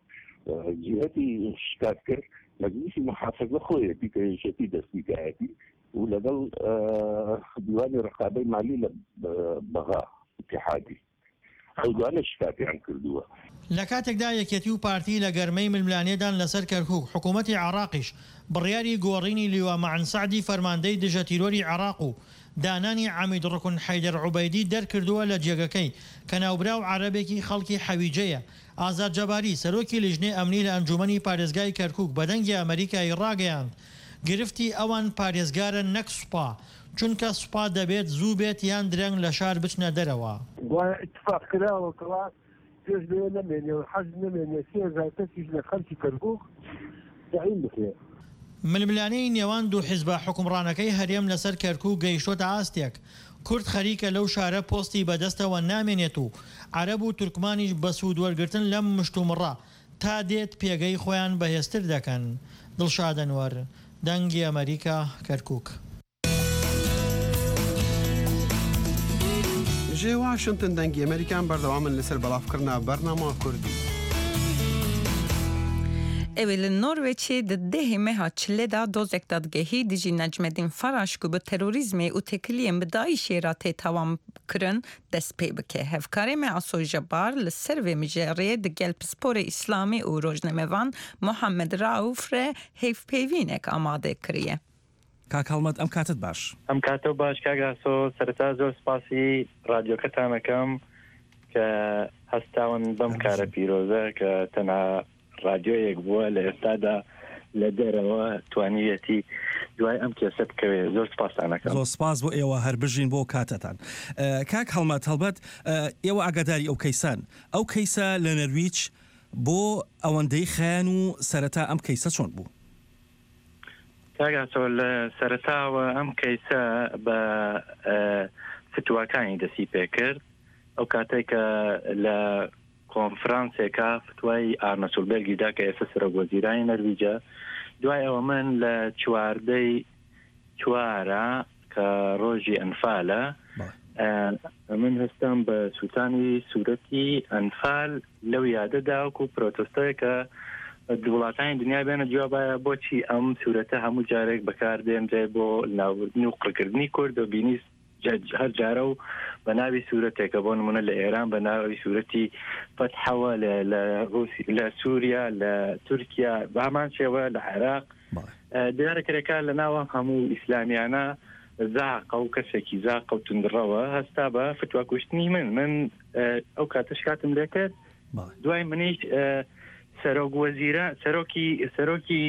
جهتي شكاكر مجلس المحافظة خويا بك شتي دستيقاتي ولقل ديوان الرقابة المالية بغاء اتحادي ئەو دوانە شکاتیان کردووە. لە کاتێکدا یەکێتی و پارتی لە گەرمەی ململانێدان لەسەر کەرکووک حکوومەتی عراقیش بڕیاری گۆڕینی لیوا مەعەن سەعدی فەرماندەی دژە تیرۆری عراق و دانانی عەمید ڕکن حەیدەر عوبەیدی دەرکردووە لە جێگەکەی کە ناوبراو عەرەبێکی خەڵکی حەویجەیە. ئازاد جەباری سەرۆکی لیژنەی ئەمنی لە ئەنجومەنی پارێزگای کەرکووک بە دەنگی ئەمریکای ڕاگەیاند گرفتی ئەوان پارێزگارە نەک سوپا چونکە سوپا دەبێت زوو بێت یان درەنگ لە شار بچنە دەرەوە. اتفاق کراوەکەوە پێش بێ نەمێنێ و حەز نەمێنێ سێ هەزار کەسیش لە خەڵکی کەرکووک تعیین بکرێت. ململانەی نێوان دوو حیزبە حکومڕانەکەی هەرێم لەسەر کەرکووک گەیشتۆتە ئاستێک. کورد خەریکە لەو شارە پۆستی بەدەستەوە نامێنێت و عەرەب و تورکمانیش بە سوود وەرگرتن لەم مشتومڕە تا دێت پێگەی خۆیان بەهێزتر دەکەن. دڵشاد ئەنوەر، دەنگی ئەمریکا، کەرکووک. ژێ واشنتن دەنگی ئەمریکان بەردەوامن لەسەر بەڵافکردنا بەرنامە کوردی. Evi li Norveçê di dehê meha çilê da dozek dadgehî dijî Necmedîn Faraş ku bi terorîzmê û tekiliyên bi Daişê re tê tawan kirin dest pê bike. Hevkarê me Asoy Jebar li ser vê mijariyê di gel Pisporê İslamî û rojnamevan Mohamed Rauf re hevpêvînek amade kiriye. کاک هەڵمەت ئەم کاتت باش ئەم کاتە باش کاگاسۆ سەرەتا زۆر سپاسی رادیۆکەتانەکەم کە هەستاون بەم کارە پیرۆزە کە تەنها رادیۆیەک بووە لە ئێستادا لە دەرەوە توانیەتی دوای ئەم کێسە بکەوێ. زۆر سپاسانەکەم. زۆر سپاس بۆ ئێوە هەر بژین بۆ کاتەتان. کاک هەڵمەت هەڵبەت ئێوە ئاگاداری ئەو کەیسان ئەو کەیسە لە نەرویج بۆ ئەوەندەی خەیان و سەرەتا ئەم کەیسە چۆن بوو؟ کاگاسۆ لە سەرەتاوە ئەم کەیسە بە فتوواکانی دەستی پێ کرد ئەو کاتێک کە لە کۆنفرانسێکە فتوای ئارنە سولبەرگی دا کە ئێستا سەرۆکوەزیرانی نەرویجە. دوای ئەوە من لە چواردەی چوارە کە ڕۆژی ئەنفالە من هەستم بە سووتانی سوورەتی ئەنفال لەو یادەدا وەکو پرۆتستۆیە کە وڵاتانی دنیا بێنە جوابایە بۆچی ئەم سوورەتە هەموو جارێک بەکاردێنرێ بۆ ناوردنی و قڕکردنی کورد و بینی هەر جارە و بە ناوی سوورەتێکە بۆ نمونە لە ئێران بە ناوی سوورەتی فەتحەوە لە سووریا لە تورکیا بامان شێوە لە عێراق دیارەکرێکا لە ناوە هەموو ئیسلامیانە زاقە و کەسێکی زاقە و تندڕەوە هەستا بە فتوا کوشتنی من من ئەو کاتە شکاتم لێ کرد. دوای منیش سەرۆک وەزیرە سەرۆکی سەرۆکی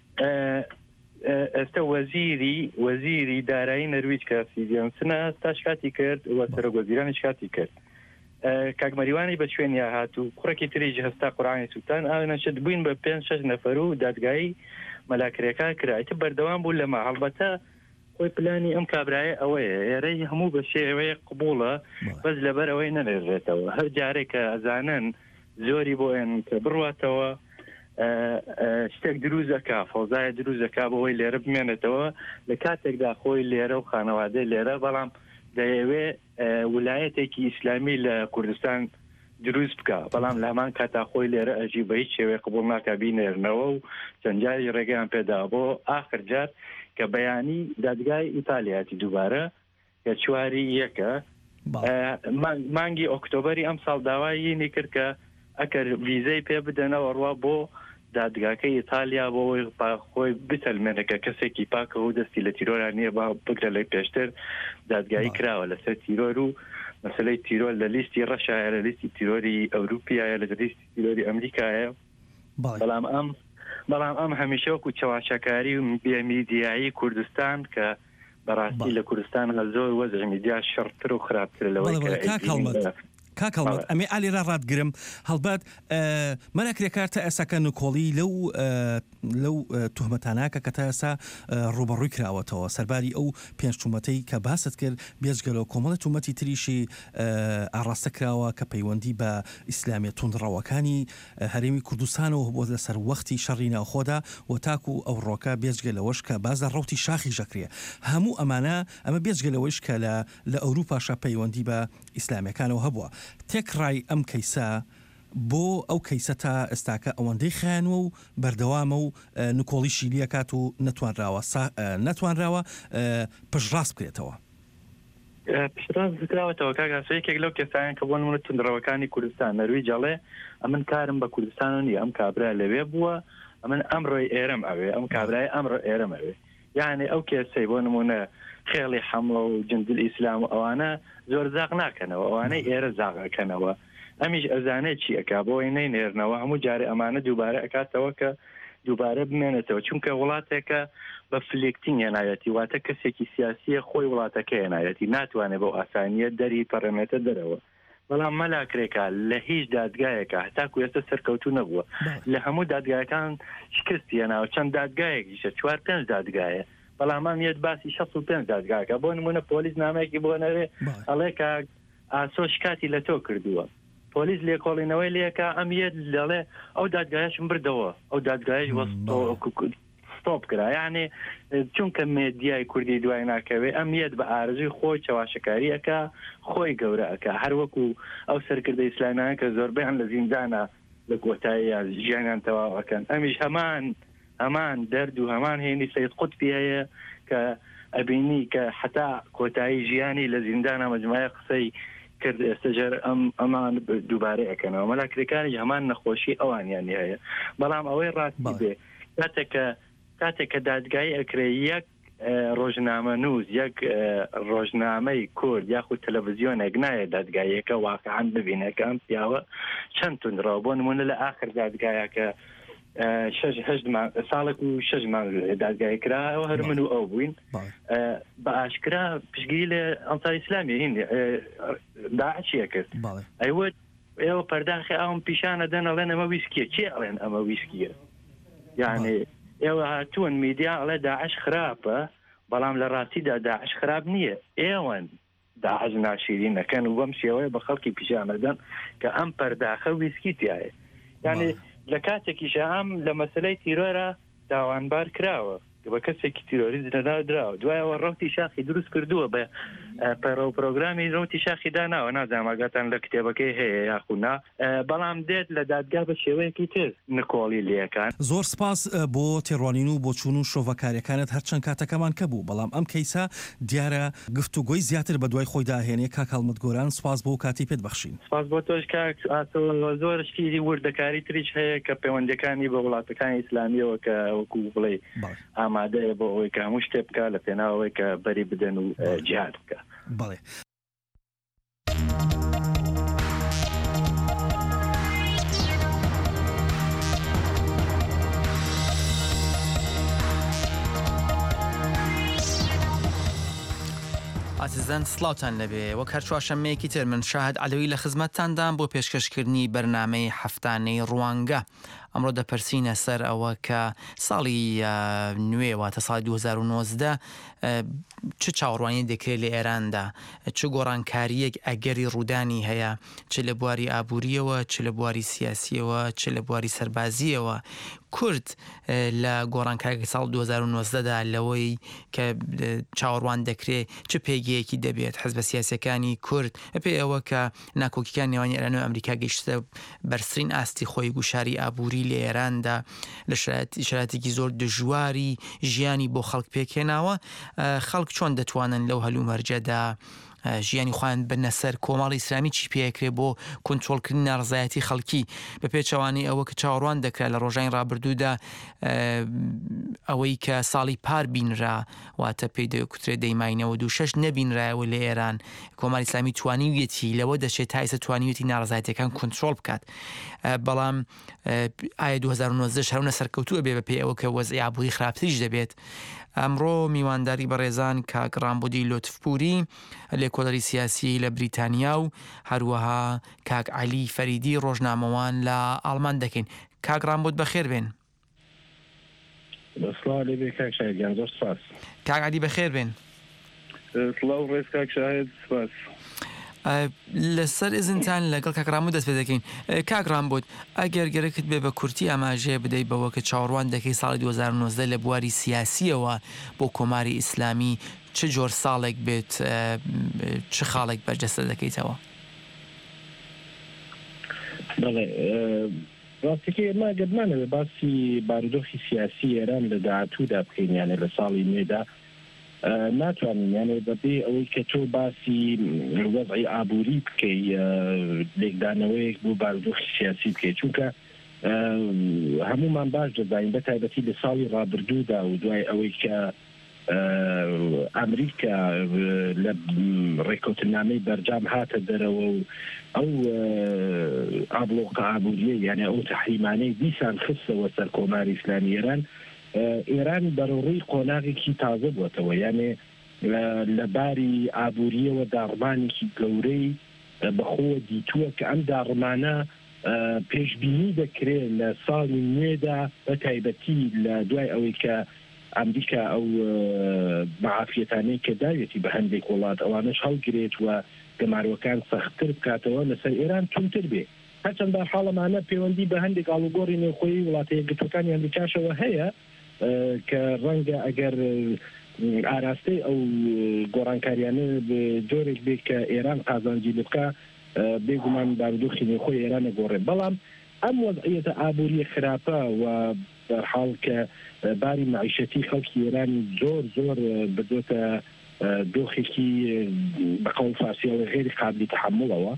ئێستا وەزیری وەزیری دارایی نەرویج کە سیڤیانسنە هەستا شکاتی کرد و سەرۆک وەزیرانی شکاتی کرد. کاکمەریوانی بە شوێنیا هات و کوڕێکی تریژ هەستا قورعانی سووتان ئاونەشت بووین بە پێنج شەش نەفەر و دادگایی مەلاکرێکا کرایتە بەردەوام بوو لەمە هەڵبەتە خۆی پلانی ئەم کابرایە ئەوەیە ئێرەی هەموو بە شێوەیە قبوڵە بەس لەبەر ئەوەی نەنێژێتەوە هەر جارێک کە ئەزانن زۆری بۆیان کە بڕواتەوە شتێک دروزەکە فەوزایە دروزەکە بەوەی لێرە بمێنێتەوە لە کاتێکدا خۆی لێرە و خانەوادەی لێرە بەڵام دەیەوێ ویلایەتێکی ئیسلامی لە کوردستان دروست بکە بەڵام لە هەمان کاتا خۆی لێرە ئەژی بە هیچ شێوەیە قبوڵ ناکە بینێرنەوە و چەندجاری ڕێگەیان پێدا بۆ ئاخر جار کە بەیانی دادگای ئیتالیاتی دووبارە کە چواری یەکە مانگی ئۆکتۆبەری ئەم ساڵ داوایی کرد کە ئەکەر ویزەی پێ بدەنەوە ڕوا بۆ دادگاکەی ئیتالیا بۆەوەی خۆی بتەلمێنەکە کەسێکی پاکە و دەستی لە تیرۆران نییە با بگرە لەی پێشتر دادگایی کراوە لەسەر تیرۆر و مەسلەی تیرۆر لە لیستی ڕەشایە لە لیستی تیرۆری ئەوروپیایە لە لیستی تیرۆری ئەمریکایە بەڵام ئەم بەڵام ئەم هەمیشە وەکو چاواشەکاری و میدیایی کوردستان کە بەڕاستی لە کوردستان لە زۆر وەزع میدیا شەڕتر و خراپتر لەوەی کاکەڵمەت ئەمێ ئالیرا ڕادگرم هەڵبەت مەلەکرێکار تا ئێساکە نکۆڵی لەو لەو توهمەتاناکە کە تا ئێسا ڕوبەڕووی کراوەتەوە سەرباری ئەو پێنج تومەتەی کە باست کرد بێجگەلەوە کۆمەڵە تومەتی تریشی ئاڕاستە کراوە کە پەیوەندی بە ئیسلامیە توندڕەوەکانی هەرێمی کوردستانەوە بۆ لەسەر وەختی شەڕی ناوخۆدا و تاکو ئەو ڕۆکە بێجگەلەوەش کە بازە ڕەوتی شاخی ژەکرێ هەموو ئەمانە ئەمە بێجگەلەوەش کە لە ئەوروپاشە پەیوەندی بە ئیسلامیەکانەوە هەبووە تێکڕای ئەم کەیسە بۆ ئەو کەیسە تا ئێستاکە ئەوەندەی خیانوە و بەردەوامە و نکۆڵی شیلیەکات و نەتوانراوە نەتوانراوە پشڕاست بکرێتەوە. پشتڕاست کراوەتەوە کاگاسە یەکێک لەو کەسایان کە بۆ نمونە توندڕەوەکانی کوردستان نەرویج ئەڵێ ئەمن کارم بە کوردستان نیە ئەم کابرا لەوێ بووە ئەمن ئەمڕۆی ئێرەم ئەوێ ئەم کابرای ئەمڕۆ ئێرەم ئەوێ یعنی ئەو کێسەی بۆ نمونە خێڵی حەمڵە و جندل ئیسلام و ئەوانە زۆر زاق ناکەنەوە ئەوانەی ئێرە زاغەکەنەوە ئەمیش ئەزانێت چی ئەکا بۆی نەینێرنەوە هەموو جارێ ئەمانە دووبارە ئەکاتەوە کە دووبارە بمێنێتەوە چونکە وڵاتێکە بە فلێکتین هێنایەتی واتە کەسێکی سیاسیە خۆی وڵاتەکە هێنایەتی ناتوانێت بۆ ئاسانیە دەری پەرلەمێنتە دەرەوە بەڵام مەلاکرێکە لە هیچ دادگایەکە هەتاکو ئێستا سەرکەوتوو نەبووە لە هەموو دادگایەکان شکستی هێناوە چەند دادگایەکیشە چوار پێنج دادگایە بەڵام ئەم یەت باسی شەست و پێنج دادگاکە بۆ نمونە پۆلیس نامەیەکی بۆ نەوێ ئەڵێ کە ئاسۆ شکاتی لە تۆ کردووە پۆلیس لێکۆڵینەوەی لێکە ئەم یەت دەڵێ ئەو دادگایەشم بردەوە ئەو دادگایش ستۆپ کرا یعنی چونکە مێدیای کوردی دوای ناکەوێ ئەم یەت بە ئارزوی خۆی چاواشەکاریەکە خۆی گەورەکە هەر وەکو ئەو سەرکردە ئیسلامیان کە زۆربیان لە زیندانە لە کۆتایی ژیانیان تەواوەکەن ئەمیش هەمان هەمان دەرد و هەمان هێنی سەید قوتبی هەیە کە ئەبینی کە حتا کۆتایی ژیانی لە زیندانە مەجموعە قسەی کرد ئێستاژەر ئەم ئەمان دووبارە ئەکەنەوە مەلاکرەکانی هەمان نەخۆشی ئەوانیانی هەیە بەڵام ئەوەی ڕاستی بێ کاتێکە کاتێککە دادگای ئەکرێ یەک ڕۆژنامە نووس یەک ڕۆژنامەی کورد یاخود تەلەڤیزیۆنێک نایە دادگایەکە واقعان ببینەکە ئەم پیاوە چەند تونندڕەوە بۆ نمونە لە ئاخر دادگایەکە شش هەشت ساڵێک و شەش مانگ دادگای کراوە هەر من و ئەو بووین بە ئاشکرا پشگیری لە ئەنساری ئیسلامی هین داعشیە کرد ئەیوت ئێوە پەرداخی ئەوم پیشانە دەن ئەڵێن ئەمە ویسکیە چێ ئەڵێن ئەمە ویسکیە یعنی ئێوە هاتوون میدیا ئەڵێ داعش خراپە بەڵام لە ڕاستیدا داعش خراپ نییە ئێوەن داعش ناشیرین نەکەن و بەم شێوەیە بە خەڵکی پیشانەدەن کە ئەم پەرداخە ویسکی تایە یعنی لە کاتێکیشە ئەم لە مەسلەی تیرۆرە داوانبار کراوە بە کەسێکی تیرۆریز لەدا دراوە دوایەوە ڕوتی شاخی دروست کردووە بە پەرە و پرۆگرامی ڕوتی شاخی داناوە نازانماگاتان لە کتێبەکەی هەیە یاخونا بەڵام دێت لە دادگا بە شێوەیەکی تر نکۆڵی لێەکان زۆر سپاس بۆ تێڕوانین و بۆ چوون و شۆڤەکاریەکانت هەرچەند کاتەکەمان کە بوو بەڵام ئەم کەیسە دیارە گفتوگۆی زیاتر بە دوای خۆی داهێنێ کاک هەڵمەت گۆران سپاس بۆ کاتی پێت بەخشین سپاس بۆ تۆش کاک ئاسۆ زۆر شتی وردەکاری تریش هەیە کە پەیوەندەکانی بە وڵاتەکانی ئیسلامیەوە کە وەکو بڵێ ئامادەیە بۆ ئەوەی کە هەموو شتێ بکە لە پێناوەوەی کە بەری بدەن و جیهاد بکە بەڵێ ئازیزان سڵاوتان لەبێ وەک هەر چوارشەممەیەکی تر من شاهد عەلەوی لە خزمەتتاندام بۆ پێشکەشکردنی بەرنامەی هەفتانەی ڕوانگە ئەمڕۆ دەپرسینە سەر ئەوە کە ساڵی نوێ واتە ساڵی دوو هەزار و نۆزدە چ چاوەڕوانی دەکرێت لە ئێراندا چ گۆڕانکاریەک ئەگەری ڕوودانی هەیە چ لە بواری ئابووریەوە چ لە بواری سیاسیەوە چ لە بواری سەربازیەوە کورد لە گۆڕانکاریەکی ساڵ دوو هەزار و نۆزدەدا لەوەی کە چاوەڕوان دەکرێت چ پێگەیەکی دەبێت حەزبە سیاسەکانی کورد پێ ئەوە کە ناکۆکیەکان نێوانی ئێران و ئەمریکا گەیشتە بەرزترین ئاستی خۆی گوشاری ئابووری لە ئێراندا لە شراتێکی زۆر دژواری ژیانی بۆ خەڵک پێکێناوە خەڵک چۆن دەتوانن لەو هەلومەرجەدا ژیانی خۆیان بنە سەر کۆمەڵی ئیسلامی چی پێکرێت بۆ کۆنترۆڵکردنی ناڕزایەتی خەڵکی بە پێچەوانی ئەوە کە چاوەڕوان دەکرا لە ڕۆژانی ڕابردوودا ئەوەی کە ساڵی پار بینرا واتە پێی دەکوترێت دەیماینەوە دوو شەش نەبینرایەوە لە ئێران کۆمەڵی ئیسلامی توانیویەتی لەوە دەچێت تا ئێستا توانیویەتی ناڕزایەتەکان کۆنترۆڵ بکات بەڵام ئایا دوو هەزار و نۆزدە هەرونە سەرکەوتووە بێ بە پێی ئەوە کە وەزعی ئابووری خراپتریش دەبێت ئەمڕۆ میوانداری بەڕێزان کاک ڕامبودی لۆتفپوری لێکۆڵەری سیاسی لە بریتانیا و هەروەها کاک عەلی فەریدی ڕۆژنامەوان لە ئاڵمان دەکەین کاک ڕامبود بەخێر بێن کاک عەلی بەخێر بێن لەسەر ئزنتان لەگەڵ کاکرامبود دەست پێ دەکەین کاکرامبود ئەگەر گەرەکت بێ بە کورتی ئاماژەیە بدەیت بەوە کە چاوەڕوان دەکەی ساڵی دوو هەزار و نۆزدە لە بواری سیاسیەوە بۆ کۆماری ئیسلامی چ جۆر ساڵێک بێت چ خاڵێک بەرجەستە دەکەیتەوە؟ بەڵێ ڕاستیەکەی ئێمە گەرمانە لە باسی بارودۆخی سیاسی ئێران لە داهاتوودا بکەین یانە لە ساڵی نوێدا ناتوانین یانێ بەبێ ئەوەی کە تۆ باسی وەزعی ئابووری بکەی لێکدانەوەیەک بۆ بارودۆخی سیاسی بکەیت چونکە هەمومان باش دەزانین بە تایبەتی لە ساڵی ڕابردوودا و دوای ئەوەی کە ئەمریکا لە ڕێکەوتنامەی بەرجام هاتە دەرەوە و ئەو ئابلۆقە ئابووریە یعنی ئەو تەحریمانەی دیسان خستەوە سەر کۆماری ئیسلامی ئێران ئێران بەڕۆڕی قۆناغێکی تازە بووەتەوە یعنی لە باری ئابووریەوە داڕمانێکی گەورەی بەخۆ دیتووە کە ئەم داڕمانە پێشبینی دەکرێت لە ساڵی نوێدا بە تایبەتی لە دوای ئەوەی کە ئەمریکا ئەو معافیەتانەی کە داوێتی بە هەندێک وڵات ئەوانش هەڵگرێت و گەماروەکان سەختتر بکاتەوە لەسەر ئێران تونتر بێ هەرچەند بە حاڵەمانە پەیوەندی بە هەندێک ئاڵوگۆڕی نێوخۆی وڵاتە یەکگرتوەکانی ئەمریکاشەوە هەیە کە ڕەنگە ئەگەر ئاراستەی ئەو گۆڕانکاریانە جۆرێک بێت کە ئێران قازانجی بکە بێگومان بارودۆخی نێوخۆی ئێرانە گۆڕێ بەڵام ئەم وەزعیەتە ئابووریە خراپە و بەرحاڵ کە باری معیشەتی خەڵکی ئێرانی زۆر زۆر بدۆتە دۆخێکی بەقەول فارسیەوە غێری قابلی تەحمڵەوە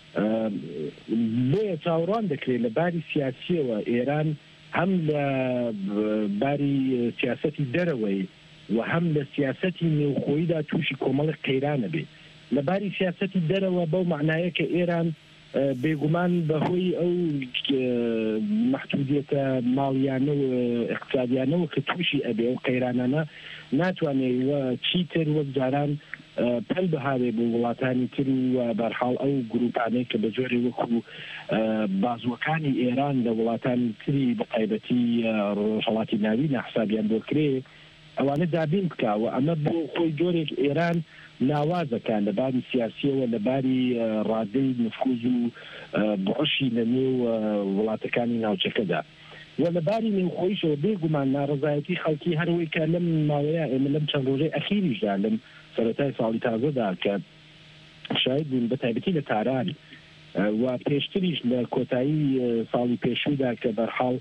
بۆیە چاوەڕوان دەکرێت لە باری سیاسیەوە ئێران هەم لە باری سیاسەتی دەرەوەی و هەم لە سیاسەتی نێوخۆییدا تووشی کۆمەڵی قەیرانە بێت لە باری سیاسەتی دەرەوە بەو معنایە کە ئێران بێگومان بەهۆی ئەو مەحدودیەتە ماڵیانە و اقتصادیانەوە کە تووشی ئەبێ و قەیرانانە ناتوانێت چیتر وەک جاران پەل بەهاوێ بۆ وڵاتانی تر و بەرحاڵ ئەو گروپانەی کە بە جۆرێ وەکو بازوەکانی ئێران لە وڵاتانی تری بە تایبەتی ڕۆژهەڵاتی ناوی نەحسابیان بۆ کرێ ئەوانە دابین بکاوە ئەمە بۆ خۆی جۆرێک ئێران لاوازەکان لە باری سیاسیەوە لە باری ڕادەی نفوذ و بڕشی لە نێو وڵاتەکانی ناوچەکەدا و لە باری نێوخۆیشەوە بێگومان ناڕزایەتی خەڵکی هەروەی کە لەم ماوەیە ئێمە لەم چەند ڕۆژەی ئەخیریشدا لەم سەرەتای ساڵی تازەدا کە شاید بوون بە تایبەتی لە تاران و پێشتریش لە کۆتایی ساڵی پێشوودا کە بەرحاڵ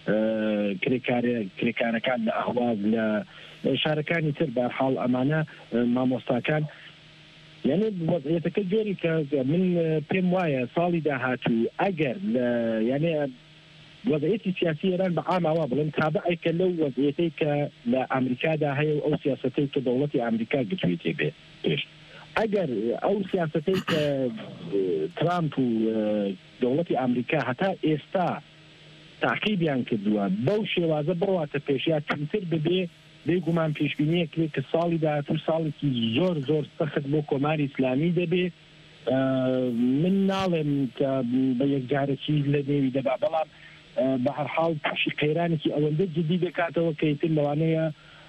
کرێکارەکان لە ئەخواز لە شارەکانی تر بەرحاڵ ئەمانە مامۆستاکان یعنی وەزعیەتەکە جۆری کە من پێم وایە ساڵی داهاتوو ئەگەر یعنی وەزعیەتی سیاسی ئێران بە عاماوە بڵێن تابعێکە لەو وەزعیەتەی کە لە ئەمریکادا هەیە و ئەو سیاسەتەی کە دەوڵەتی ئەمریکا گرتوویەتێ بێ پێش ئەگەر ئەو سیاسەتەی کە ترامپ و دەوڵەتی ئەمریکا هەتا ئێستا تاقیبیان کردووە بەو شێوازە بڕواتە پێشیا چونتر ببێ بێگومان پێشبینیەک لێ کە ساڵی داهاتوو ساڵێکی زۆر زۆر سەخت بۆ کۆماری ئیسلامی دەبێ من ناڵێم کە بە یەکجارەکی لە نێوی دەبا بەڵام بە هەر حاڵ پاشی قەیرانێکی ئەوەندە جدی دەکاتەوە کە ئیتر لەوانەیە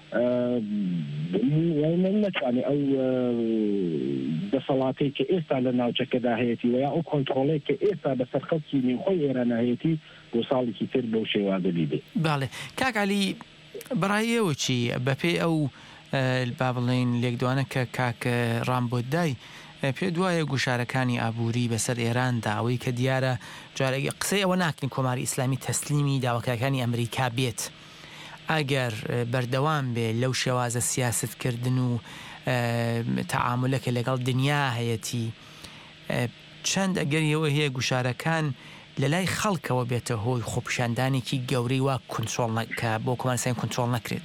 نەتوانێت ئەو دەسەڵاتەی کە ئێستا لە ناوچەکەدا هەیەی و یا ئەو کۆنتڕۆڵەی کە ئێستا بەسەر خەڵکی نێوخۆی ئێران هەیەی بۆ ساڵێکی تر بەو شێوازە بیبێ. باڵێ کاک عەلی بەڕایەوە چی بەپێی ئەو با بڵێن لێکدوانە کە کاک ڕامبۆدای پێ دوایە گوشارەکانی ئابووری بەسەر ئێراندا ئەوەی کە دیارە جارێکی قسەی ئەوە ناکەین کۆماری ئیسلامی تەسلیمی داواکەکانی ئەمریکا بێت ئەگەر بەردەوام بێ لەو شێوازە سیاستکردن و تەعاملەکە لەگەڵ دنیا هەیەتی چەند ئەگەریەوە هەیە گوشارەکان لە لای خەڵکەوە بێتە هۆی خۆپیشاندانێکی گەورەی وا کنترۆڵەکە بۆ کۆمەرسیان کنترۆڵ نەکرێت.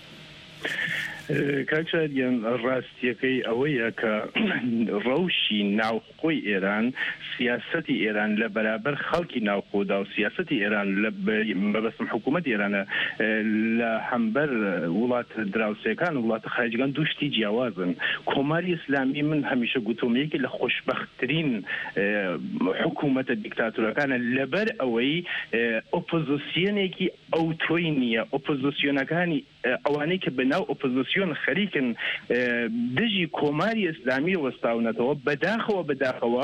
کاکشادیان ڕاستیەکەی ئەوەیە کە ڕەوشی ناوخۆی ئێران سیاسەتی ئێران لە بەرابەر خەڵکی ناوخۆدا و سیاسەتی ئێران لە بەبەستم حکوومەت ئێرانە لە هەمبەر وڵات دراوسەکان و وڵاتە خارجیەکان دووشتی جیاوازن. کۆماری ئیسلامی من هەمیشە گوتۆمەیەکی لە خۆشبەختترین حکوومەتە دیکتاتورەکانە لەبەر ئەوەی ئۆپۆزیسیۆنێکی ئەوتۆی نییە. ئۆپۆزیسیۆنەکانی ئەوانەی کە بەناو ئۆپۆزیسیۆن خەریکن دژی کۆماری ئیسلامی وەستاونەتەوە بەداخەوە بەداخەوە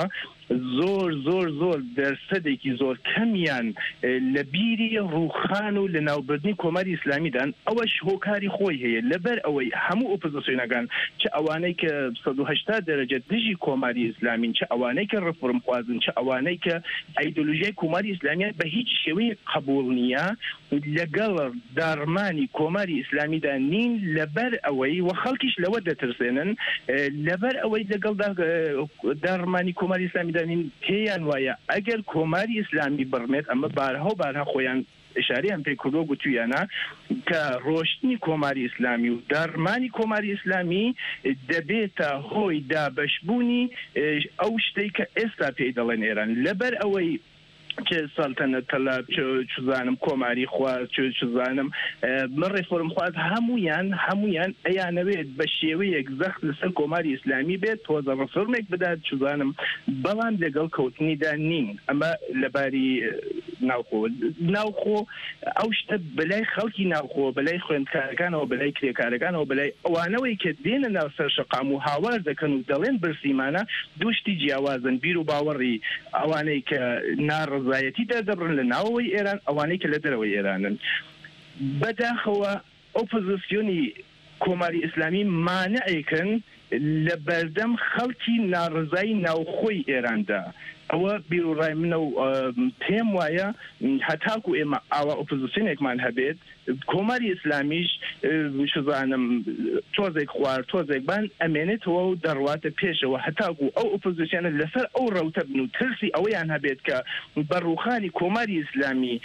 زۆر زۆر زۆر دەرسەدێکی زۆر کەمیان لە بیری ڕووخان و لە ناوبردنی کۆماری ئیسلامیدان ئەوەش هۆکاری خۆی هەیە لەبەر ئەوەی هەموو ئۆپۆزیسیۆنەکان چه ئەوانەی کە سەد و هەشتا دەرەجە دژی کۆماری ئیسلامین چه ئەوانەی کە ڕفرم خوازن چه ئەوانەی کە ئایدۆلۆژیای کۆماری ئیسلامیان بە هیچ شێوەیە قبول نییە لەگەڵ دارمانی کۆماری ئیسلامیدا نین لەبەر ئەوەی و خەڵکیش لەوە دەترسێنن لەبەر ئەوەی لەگەڵ دارمانی کۆماری ئیسلامی پێیان وایە ئەگەر کۆماری ئیسلامی بڕمێت ئەمە بارها و بارها خۆیان ئشاریان پێ کردو گوتویانە کە ڕۆشتنی کۆماری ئیسلامی و دارمانی کۆماری ئیسلامی دەبێتە هۆی دابەشبوونی ئەو شتەی کە ئێستا پێی دەڵێن ئێران لەبەر ئەوەی چه سەڵتەنە تەلاب چزانم کۆماری خواز چزانم من ڕێفۆرم خواز هەمویان هەمویان ئەیانەوێت بە شێوەیەک زەخت لەسەر کۆماری ئیسلامی بێت تۆزە ڕفرمێک بدات چزانم بەڵام لەگەڵ کەوتنیدا نین ئەمە لەباری ناوخۆ ناوخۆ ئەو شتە بەلای خەڵکی ناوخۆ بەلای خوێندکارەکانەوە بەلای کرێکارەکانەوە بەلای ئەوانەوەی کە دێنە ناو سەر شەقام و هاوار دەکەن و دەڵێن برسیمانە دوشتی جیاوازن بیر و باوەڕی ئەوانەی کە ناڕ زایەتیدا دەبرن لە ناوەوەی ئێران ئەوانەی کە لە دەرەوەی ئێرانن بەداخەوە ئۆپۆزیسیۆنی کۆماری ئیسلامی مانعێکن لە بەردەم خەڵکی ناڕزایی ناوخۆی ئێراندا ئەوە بیرڕای منە و پێم وایە هەتاکو ئێمە ئاوا ئۆپۆزیسیۆنێکمان هەبێت کۆماری ئیسلامیش شزانم تۆزێک خوار تۆزێکبان ئەمێنێتەوە و دەڕواتە پێشەوە هەتاکو ئەو ئۆپۆزیسیۆنە لەسەر ئەو ڕەوتە بن و ترسی ئەوەیان هەبێت کە بەڕووخانی کۆماری ئیسلامی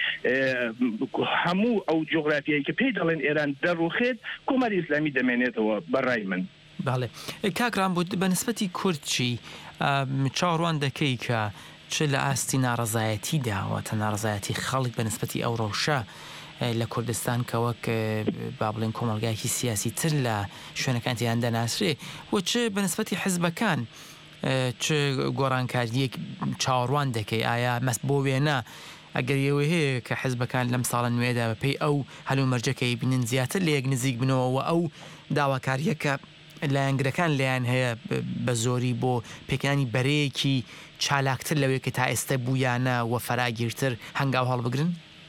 هەموو ئەو جۆغرافیایی کە پێی دەڵێن ئێران دەڕوخێت کۆماری ئیسلامی دەمێنێتەوە بەڕای من. باڵێ کاکران بوو بە نسبەتی کوردچی چاڕوان دەکەی کە چ لە ئاستی ناڕزایەتی داوەتە ناڕزایەتی خەڵک بە نسبەتی ئەو ڕەوشە لە کوردستان کە وەک با بڵێن کۆمەڵگایەکی سیاسی تر لە شوێنەکانتیان دەناسرێ و چ بە نسبەتی حیزبەکان چ گۆڕانکاریەک چاوەڕوان دەکەی ئایا مەست بۆ وێنە ئەگەر ئێوە هەیە کە حیزبەکان لەم ساڵە نوێدا بەپێی ئەو هەلو مەرجەکەی بینن زیاتر لە یەک نزیک بنەوە و ئەو داواکاریەکە لایەنگرەکان لیان هەیە بە زۆری بۆ پێکانی بەرەیەکی چالاکتر لەوەی کە تا ئێستا بوویانە و فەراگیرتر هەنگاو هەڵبگرن؟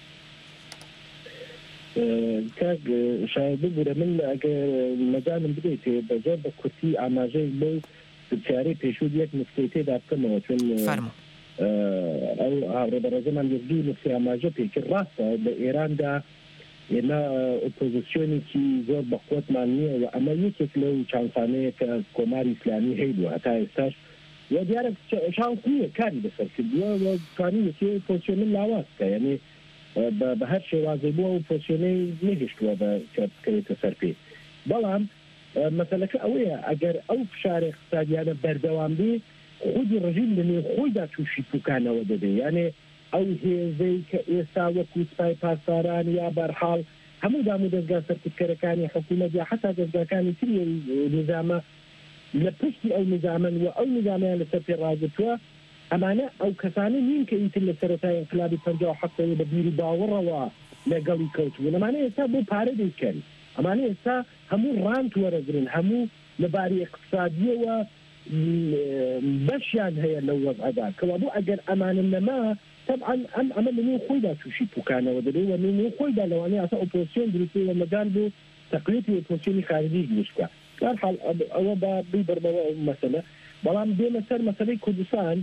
کاک شاید بگورە من ئەگەر مەجالم بدەیت بە زۆر بە کورتی ئاماژەی لەو پرسیارەی پێشوو یەک نکتەی تێدا بکەمەوە چون ئەو هاوڕێبەرەزەمان یەکدوو نکتەی ئاماژە پێکرد ڕاستە لە ئێراندا ئێمە ئۆپۆزیسیۆنێکی زۆر بەخۆتمان نییە و ئەمە یەکێک لەو چانسانەیە کە کۆماری ئیسلامی هەیە هەتا ئێستاش و دیارە شانس نییە کاری بەسەر کردووە و توانی پۆزیسیۆن لاوازکە یعنی بە هەر شێوازەی بووە و پۆزیسیۆنەی نەگەشتووە بە بکەوێتە سەر پێ بەڵام مەسەلەکە ئەوەیە ئەگەر ئەو فشارە اقتصادیانە بەردەوام بێ خودی ڕژیم لەنێ خۆیدا تووشی پوکانەوە دەبێ یعنی ئەو هێزەی کە ئێستا وەکو سپای پاسداران یا بەرحاڵ هەموو دام و دەستگا سەرکردکەرەکانی حکوومەت یا حتا دەستگاکانی تری نظامە لە پشتی ئەو نظامن و ئەو نظامیان لەسەر پێڕاگرتووە ئەمانە ئەو کەسانە نین کە ئیتر لە سەرەتای انقلابی پەنجا و حەوتەوە بە بیری باوەڕەوە لەگەڵی کەوتبوون ئەمانە ئێستا بۆ پارە دەیکەن ئەمانە ئێستا هەموو ڕانت وەرەگرن هەموو لەباری اقتصادیەوە بەشیان هەیە لەو وەزعەدا کەوا بۆ ئەگەر ئەمانە نەما طبعا ئەم ئەمە لەنێو خۆیدا تووشی پوکانەوە دەبێت و لەنێو خۆیدا لەوانەیە ئاسا ئۆپۆزیسیۆن دروستکردن و مەدان بۆ تەقویەتی ئۆپۆزیسیۆنی خارجی دروستکە بەرحاڵ ئەوە با بیبەرمەوە ئەو مەسەلە بەڵام دێمە سەر مەسەلەی کوردستان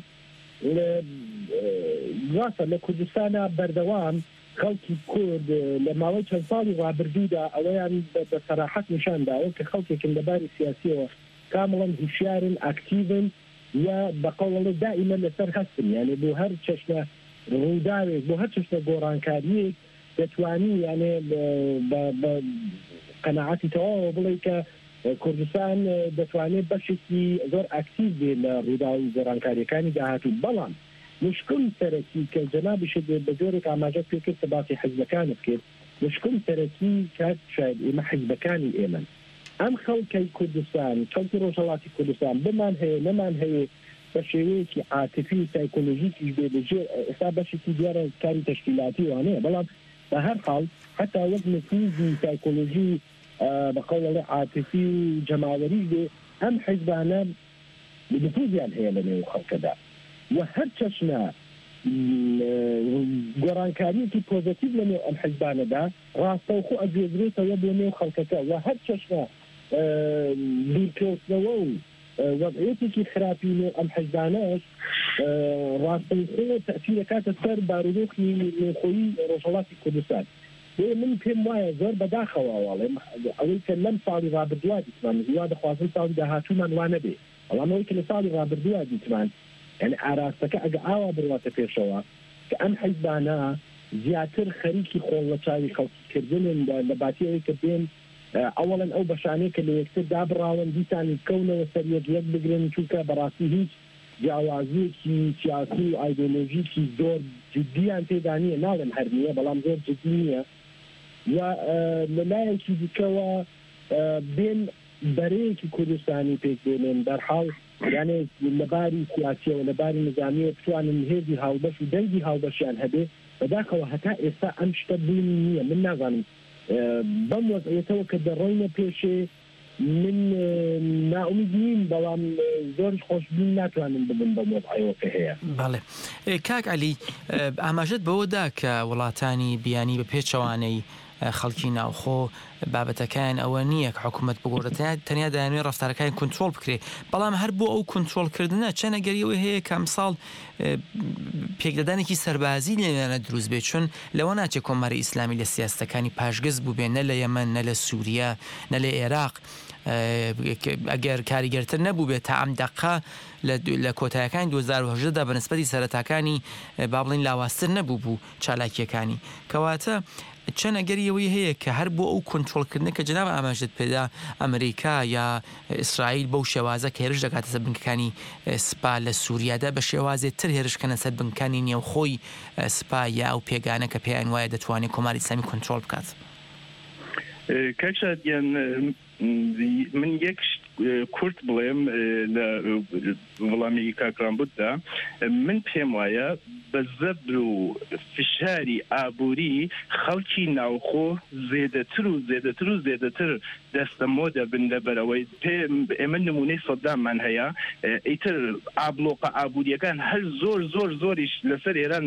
ڕاستە لە کوردستانە بەردەوام خەڵکی کورد لە ماوەی چەند ساڵی ڕابردوودا ئەوەیان بە سەراحەت نیشانداوە کە خەڵکێکن لەباری سیاسیەوە کامڵەن هوشیارن ئاکتیڤن و بەقەوڵە دائیمە لەسەر هەستن یعنی بۆ هەر چەشنە ڕووداوێک بۆ هەر چەشنە گۆڕانکاریەک دەتوانی یعنی بە قەناعەتی تەواوە بڵێ کە کوردستان دەتوانێت بەشێکی زۆر ئاکتیڤ بێ لە ڕووداوی گۆڕانکاریەکانی داهاتوو بەڵام مشکل سەرەکی کە جەنابیش بە جۆرێک ئاماژە پێکرد کە باسی حیزبەکانت کرد مشکل سەرەکی کات شاید ئێمە حیزبەکانی ئێمن ئەم خەڵکەی کوردستان خەڵکی ڕۆژهەڵاتی کوردستان بمان هەیە نەمان هەیە بە شێوەیەکی عاتیفی سایکۆلۆژیکیش بێ بەجێ ئێستا بەشێکی دیارە کاری تەشکیلاتی وانەیە بەڵام بە هەر حاڵ حتا وەک نفوذی سایکۆلۆژی بەقەوڵە عاتیفی و جەماوەری بێ ئەم حیزبانە نفوذیان هەیە لەنێو خەڵکەدا و هەر چەشنا گۆڕانکاریەکی پۆزتیڤ لە نێو ئەم حیزبانەدا ڕاستەوخۆ ئەگوێزرێتەوە بۆ نێو خەڵکەکە و هەر چەشنا دوورکەوتنەوە و وضعیەتێکی خراپی نێو ئەم حیزبانەش ڕاستەوخۆ تەئثیرەکاتە سەر بارودۆخی نێوخۆیی ڕۆژهەڵاتی کوردستان. من پێم وایە زۆر بەداخەواڵێ ئەوەی کە لەم ساڵی ڕابردووە دیتمان هیوا دەخوازن ساڵی داهاتوومان وانە بێ ئەڵامەوەی کە لە ساڵی ڕابردووە دیتمان یعنی ئاراستەکە ئەگە ئاوا بڕواتە پێشەوە کە ئەم حیزبانە زیاتر خەریکی خۆڵ لە چاوی خەڵکیکردن لە باتیەوەی کە بێن ئەوڵەن ئەو بەشانەیە کە لە یەکتر دابڕاون دیتانی کەونەوە سەر یەک یەک بگرن چونکە بەڕاستی هیچ جیاوازیەکی سیاسی و ئایدۆلۆژیکی زۆر جدیان تێدا نیە ناڵێن هەر نییە بەڵام زۆر جدی نییە و لەلایەکی دیکەوە بێن بەرەیەکی کوردستانی پێک بێنێن دەرحاڵ یانێ لەباری سیاسیەوە لەباری نظامیە بتوانن هێزی هاوبەش و دەنگی هاوبەشیان هەبێ بەداخەوە هەتا ئێستا ئەم شتە بوونی نییە. من نازانم بەم وەزعیەتەوە کە دەڕۆینە پێشێ من ناومید نیم بەڵام زۆر خۆشببین ناتوانم ببن بە وەزعیەوە کە هەیە. بەڵێ کاک عەلی ئاماژەت بەوەدا کە وڵاتانی بیانی بە پێچەوانەی خەڵکی ناوخۆ بابەتەکان ئەوە نییە کە حکوومەت بگۆڕێت تەنیا دەیانوێت ڕفتارەکانی کنترۆل بکرێ بەڵام هەر بۆ ئەو کنترۆلکردنە چەنەگەریەوە هەیە کە ئەمساڵ پێکدەدانێکی سەربازی لێنانە دروست بێت چون لەوە ناچێت کۆماری ئیسلامی لە سیاستەکانی پاشگەز بوو بێ نە لە یەمەن نە لە سووریا نە لە عێراق ئەگەر کاریگەرتر نەبوو بێت تا ئەم دەقا لە کۆتایەکانی دوو هەزار و هەژدەدا بە نسبەتی سەرەتاکانی با بڵین لاواستر نەبوو بوو چالاکیەکانی کەواتە چەنەگەریەوەی هەیە کە هەر بۆ ئەو کنترۆلکردنە کە جناب ئاماژت پێدا ئەمریکا یا ئیسرائیل بەو شێوازە کە هێرش دەکاتە سەر بنکەکانی سپا لە سووریادا بە شێوازێت تر هێرشکەنە سەر بنکانی نێوخۆی سپا یا ئەو پێگانە کە پێیان وایە دەتوانێت کۆماری ئیسلامی کنترۆل بکات. کاکشادیان من یەک کورت بڵێم لە وەڵامی کاکرامبوتدا من پێم وایە بە زەبر و فشاری ئابووری خەڵکی ناوخۆ زێدەتر و زێدەتر و زێدەتر دەستەمۆ دەبن لەبەرەوەی ئێمە نمونەی سەداممان هەیە ئیتر ئابلۆقە ئابووریەکان هەر زۆر زۆر زۆریش لەسەر ئێران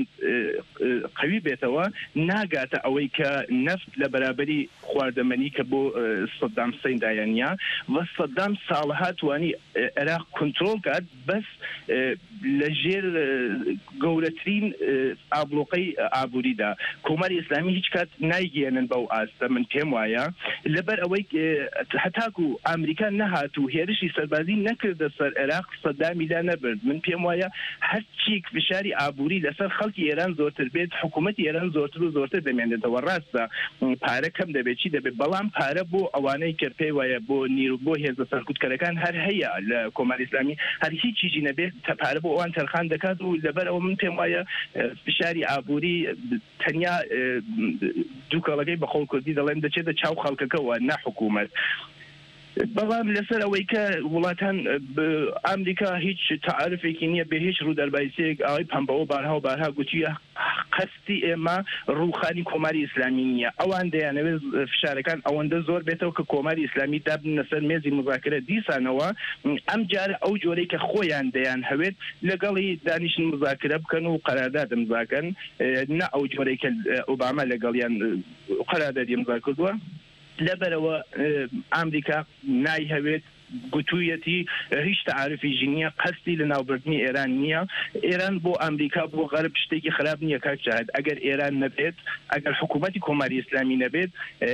قەوی بێتەوە ناگاتە ئەوەی کە نەفت لە بەرابەری خواردەمەنی کە بۆ سەدام حوسێندایانیا وە سەدام ساڵها توانی عێراق کنترۆل کات بەس لەژێر گەورەترین ئابلۆقەی ئابووریدا کۆماری ئیسلامی هیچ کات نایگەێنن بەو ئاستە من پێم وایە لەبەر ئەوەی هەتاکو ئەمریکا نەهات و هێرشی سەربازی نەکردە سەر عێراق سەدامیدا نەبرد من پێم وایە هەرچیک فشاری ئابووری لەسەر خەڵکی ئێران زۆرتر بێت حکوومەتی ئێران زۆرتر و زۆرتر دەمێنێتەوە ڕاستە پارە کەم دەبێت چی دەبێت بەڵام پارە بۆ ئەوانەی کە پێی وایە بۆ نیر بۆ هێزە سەرکوتکەرەکان هەر هەیە لە کۆماری ئیسلامی هەر هیچیجی نەبێت پارە بۆ ئەوان تەرخان دەکات و لەبەر ئەوە من پێم وایە فشاری ئابووری تەنیا دووکەڵەکەی بە خۆڵ کوردی دەڵێن دەچێتە چاو خەڵکەکەەوە نە حکوومەت. بەڵام لەسەر ئەوەی کە وڵاتان ئەمریکا هیچ تعارفێکی نییە بە هیچ ڕوودەربایسێک ئەوەی پەمبەوە بارها و بارها گوتیە قەستی ئێمە ڕووخانی کۆماری ئیسلامی نییە ئەوان دەیانەوێت فشارەکان ئەوەندە زۆر بێتەوە کە کۆماری ئیسلامی دابنە سەر مێزی مذاکرە دیسانەوە ئەم جارە ئەو جۆرەی کە خۆیان دەیان هەوێت لەگەڵی دانیشتن مذاکرە بکەن و قەرارداد امزاکەن نە ئەو جۆرەی کە ئۆباما لەگەڵیان قەراردادی امزا کردووە لەبەرەوە ئەمریکا نایهەوێت گوتوویەتی هیچ تعارفی ژینیە قەستی لە ناوبردنی ئێران نییە ئێران بۆ ئەمریکا بۆ غەرب شتێکی خراپ نییە کاکشاهد ئەگەر ئێران نەبێت ئەگەر حکوومەتی کۆماری ئیسلامی نەبێت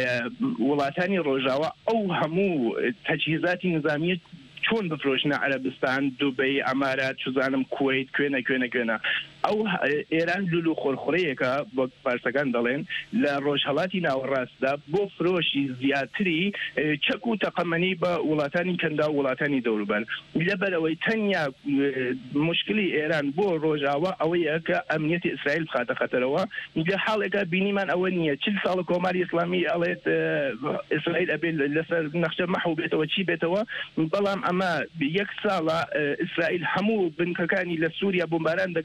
وڵاتانی ڕۆژاوە ئەو هەموو تەجهیزاتی نظامیە چۆن بفرۆشنە عەرەبستان دوبەی ئەمارات چزانم کوێیت کوێنە کوێنە کوێنە ئەو ئێران لولو خۆرخۆرەیەکە بۆ پارسەکان دەڵێن لە ڕۆژهەڵاتی ناوەڕاستدا بۆ فرۆشی زیاتری چەک و تەقەمەنی بە وڵاتانی کەندا و وڵاتانی دەوروبەر لەبەرەوەی تەنیا مشکلی ئێران بۆ ڕۆژاوە ئەوەیە کە ئەمنیەتی ئیسرائیل بخاتە خەتەرەوە لە حاڵێکە بینیمان ئەوە نییە چل ساڵە کۆماری ئیسلامی ئەڵێت ئیسرائیل ئەبێت لەسەر نەخشە مەحو بێتەوە چی بێتەوە بەڵام ئەمە یەک ساڵە ئیسرائیل هەموو بنکەکانی لە سووریا بۆمباران دەکات نەیتوانێت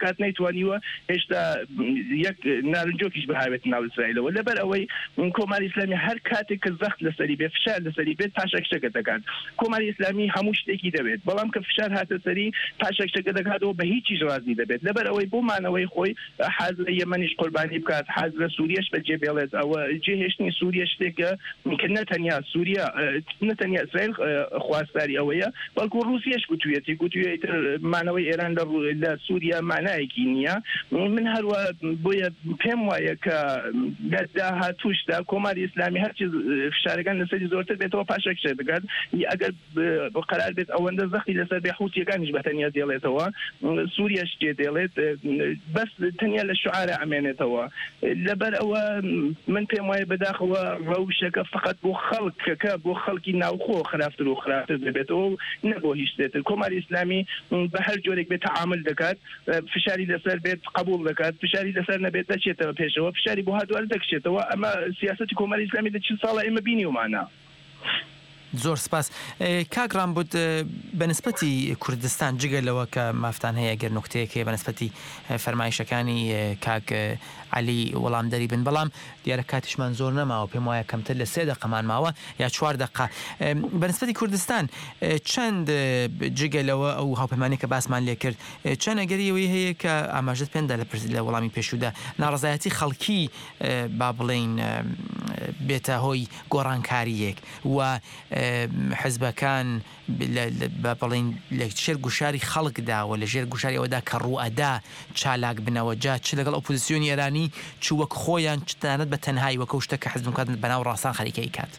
نەتوانیوە هێشتا یەک نارنجۆکیش بهاوێت ناو ئیسرائیلەوە لەبەر ئەوەی کۆماری ئیسلامی هەر کاتێک کە زەخت لەسەری بێت فشار لەسەری بێت پاشەک شەکە دەکات کۆماری ئیسلامی هەموو شتێکی دەبێت بەڵام کە فشار هاتە سەری پاشەک شەکە دەکاتەوە بە هیچیش ڕازی دەبێت لەبەر ئەوەی بۆمانەوەی خۆی حەزر یەمەنیش قوربانی بکات حەزر سووریەش بەجێ بێڵێت ئەوە جێهێشتنی سووریە شتێکە کە نەتەنیا سووریا نەتەنیا ئیسرائیل خواستاری ئەوەیە بەڵکو ڕوسیەش گوتوێتی گوتوێت مانەوەی ئێران لە سووریا مانایەکی نییە من هەروە بۆیە پێم وایە کە داهاتووشدا کۆماری ئیسلامی هەرچی فشارەکان لەسەری زۆرتر بێتەوە پاشەک شێ دەکات ئەگەر قەرار بێت ئەوەندە زەختی لەسەر بێ حوتیەکانیش بەتەنیا دێڵێتەوە سووریەش جێ دێڵێت بەس تەنیا لە شعارە ئەمێنێتەوە لەبەر ئەوە من پێم وایە بەداخەوە ڕەوشەکە فقط بۆ خەڵکەکە بۆ خەڵکی ناوخۆ خراپتر و خراپتر دەبێتەوە نەبۆ هیچ شتێتر کۆماری ئیسلامی بە هەر جۆرێک بێت تعامل دەکات فشاری لەسەر بێت قبول دەکات فشاری لەسەر نەبێت دەچێتەوە پێشەوە فشاری بۆ هادووار دەکشێتەوە ئەمە سیاسەتی کۆماری ئیسلامی دە چل ساڵە ئێمە بینی ومانە زۆر سپاس کاگران بود بەنسبەتی کوردستان جگەلەوە کە مافتان هەیە گەر نوکتەیەکێ بەنسبەتی فەرمایشەکانی کاک علی وەڵامدەری بن بەڵام دیارە کاتیشمان زۆر نەماوە پێم وایە کەمتر لە سێ دەقەمان ماوە یا چوار دقا بەنسبەتی کوردستان چەند جگەلەوە ئەو هاوپەیمانی کە باسمان لێ کرد چەند ئەگەریەوەی هەیە کە ئاماژت پێندا لە وەڵامی پێشودا ناڕزایەتی خەڵکی با بڵێن بێتە هۆی گۆڕانکاریەک و حزبەکان بە بڵین لە شێر گوشاری خەڵکداوە لە ژێر گوشاری ئەوەدا کە ڕوئەدا چالاک بنەوە جا چ لەگەڵ ئۆپۆزیسیۆنی ئێرانی چ وەک خۆیان چتانەت بە تەنهایی وەکە شتە کە حزب کات بەناو ڕاستان خەریکەی کات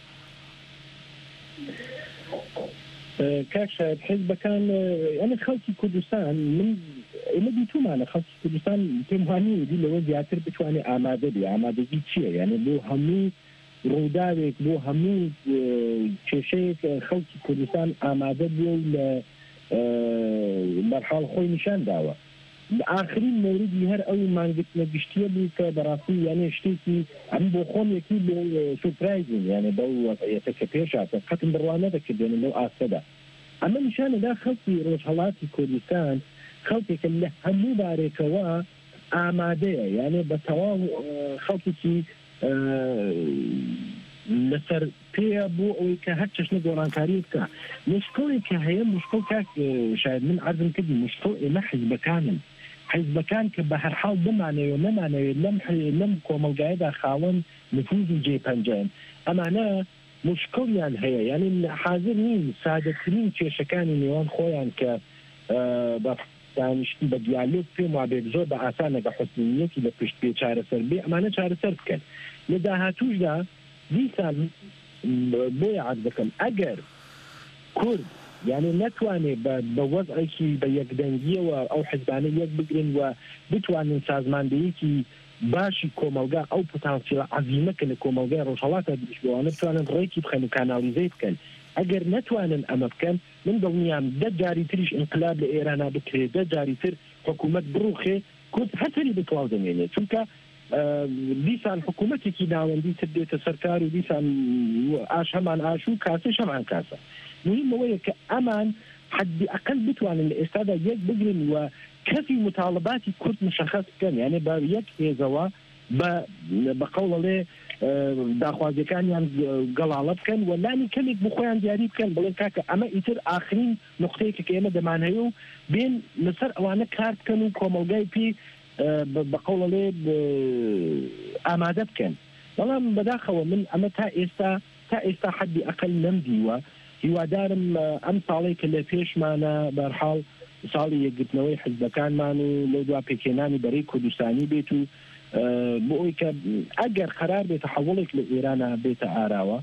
کاک شاید حزبەکان ئەمە خەڵکی کوردستان من ئێمە دیتومانە خەڵکی کوردستان پێم وانە دی لەوە زیاتر بتوانێت ئامادە بێ ئامادەگی چییە یعنی بۆ هەموو ڕووداوێک بۆ هەموو کێشەیەک خەڵکی کوردستان ئامادە بوو لە مەرحاڵ خۆی نیشان داوە آخرین موردی هەر ئەو مانگتنە گشتیە بوو کە بەڕاستی یانێ شتێکی ئەم بۆ خۆم یەکی بۆ سورپرایزین یانێ بەو وەقعەتە کە پێشاتە قەتم بڕوا نەدەکردێنە لەو ئاستەدا ئەمە نیشانەدا خەڵکی ڕۆژهەڵاتی کوردستان خەڵکێکە لە هەموو بارێکەوە ئامادەیە یانێ بە تەواو خەڵکێکی لەسەر پێە بۆ ئەوەی کە هەر چەشنە گۆڕانکاری بکە مشکڵی کە هەیە مشکڵ کاک شاید من عەرزم کردی مشکڵ ئێمە حیزبەکانن حیزبەکان کە بە هەر حاڵ بمانەوێت نەمانەوێت لەم لەم کۆمەلگایەدا خاوەن نفوذ و جێپەنجەن ئەمانە مشکڵیان هەیە یعنی حاضر نین سادەترین کێشەکانی نێوان خۆیان کە دانیشتی بە دیالۆگ پێم وابێت زۆر بە ئاسانە بە حوسنیەتی لە پشت پێ چارەسەر بێ ئەمانە چارەسەر بکەن لە داهاتووشدا دیسان بۆیە عەرز دەکەم ئەگەر کورد یعنی نەتوانێت بە وەزعێکی بە یەکدەنگیەوە ئەو حیزبانە یەک بگرن و بتوانن سازماندەیەکی باشی کۆمەلگا ئەو پۆتانسیڵە عەزیمەکە لە کۆمەلگای ڕۆژهەڵاتە دروستبووانە بتوانن ڕێکی بخەن و کانالیزەی بکەن ئەگەر نەتوانن ئەمە بکەن من دڵنیام دە جاری تریش انقلاب لە ئێرانە بکرێت دە جاری تر حکوومەت بڕوخێ کورد هەتەری بتواو دەمێنێت چونکە دیسان حکوومەتێکی ناوەندی تر دێتە سەرکار و دیسان ئاش هەمان ئاش و کاسەش هەمان کاسە مهمەوەیە کە ئەمان حدی ئەقل بتوانن لە ئێستادا یەک بگرن و کەفی متاڵباتی کورد مشخص بکەن یعنی بە یەک هێزەوە بە قەوڵەڵێ داخوازیەکانیان گەڵاڵە بکەن و لانی کەمێک بۆ خۆیان دیاری بکەن بڵێن کاکە ئەمە ئیتر ئاخرین نقطەیەکە کە ئێمە دەمانهەیە و بێن لەسەر ئەوانە کار بکەن و کۆمەلگای پێ بە قەوڵەڵێ ئامادە بکەن بەڵام بەداخەوە من ئەمە تا ئێستا تا ئێستا حدی ئەقل نەمدیوە هیوادارم ئەم ساڵێک کە لە پێشمانە بەرحاڵ ساڵی یەکگرتنەوەی حزبەکانمان و لەو دوا پێکێنانی بەرەی کوردستانی بێت و بۆ ئەوی کە ئەگەر قەرار بێتە حەوڵێک لە ئێرانە بێتە ئاراوە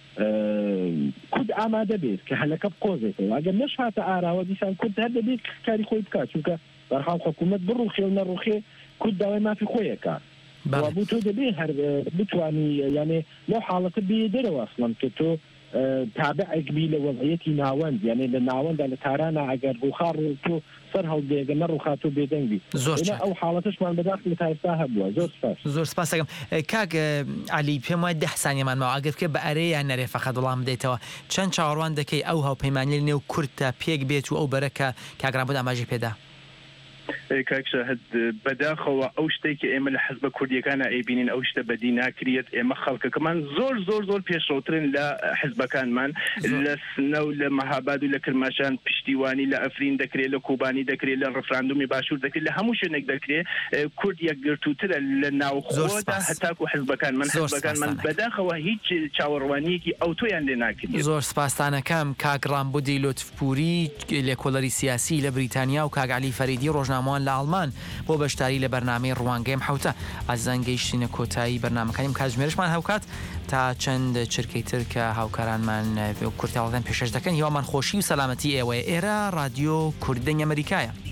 کورد ئامادە بێت کە هەلەکە بقۆزێتەوە ئەگەر نەشاتە ئاراوە دیسان کورد هەر دەبێت کاری خۆی بکات چونکە بەرحاڵ حکوومەت بڕوخێ و نەڕوخێ کورد داوای مافی خۆیەکە بۆ تۆ دەبێ هەر بتوانی یعنی لەو حاڵەتە بێ دەرەوە ئەسڵەن کە تۆ تابعێک بی لە وەضعیەتی ناوەند یعنی لە ناوەندا لە تارانە ئەگەر ڕووخار تۆ سەر هەڵدێگە نەڕووخاتۆ بێدەنگبی ئەو حاڵەتشمان بەداخل لە تایستا هەبووە زۆر سپاس زۆر سپاس دەکەم کاک عەلی پێم وایە دە سانیەمان ماوە ئەگەر بکرێت بە ئەرەیان نەرێ فەقەت وەڵام بدەیتەوە چەند چاوەڕوان دەکەی ئەو هاوپەیمانی نێو کورد تا پێک بێت و ئەو بەرەکە کاگران بۆ ئاماژەی پێدا کاک شاهد بەداخەوە ئەو شتێکی ئێمە لە حەزبە کوردیەکانە ئەیبینین ئەو شتە بەدی ناکرێت ئێمە خەڵکەکەمان زۆر زۆر زۆر پێشڕوترن لە حزبەکانمان لە سنە و لە مەهاباد و لە کرماشان پشتیوانی لە ئەفرین دەکرێت لە کوبانی دەکرێت لە ڕفراندومی باشوور دەکرێت لە هەموو شوێنێک دەکرێت کورد یەکگرتووترە لە ناوخۆدا هەتاکو حزبەکانمان حزبەکانمان بەداخەوە هیچ چاوەڕوانیەکی ئەو تۆیان لێ ناکرێت. زۆر سپاسانەکەم کاگڕام بودی لۆتفپوری لێکۆڵەری سیاسی لە بریتانیا و کاگعلی فەریدی ڕۆژنامەوان لە ئەڵمان بۆ بەشداری لە بەرنامەی ڕوانگەیم حوتە ئازان گەیشتینە کۆتایی بەرنامەکانیم کاتژمێرشمان هەوکات تا چەند چرکەی تر کە هاوکارانمان کورتاوەکان پێشەش دەکەن هیوامان خۆشی و سەلامەتی ئێوە ئێرە رادیۆ کوردی ئەمریکایە.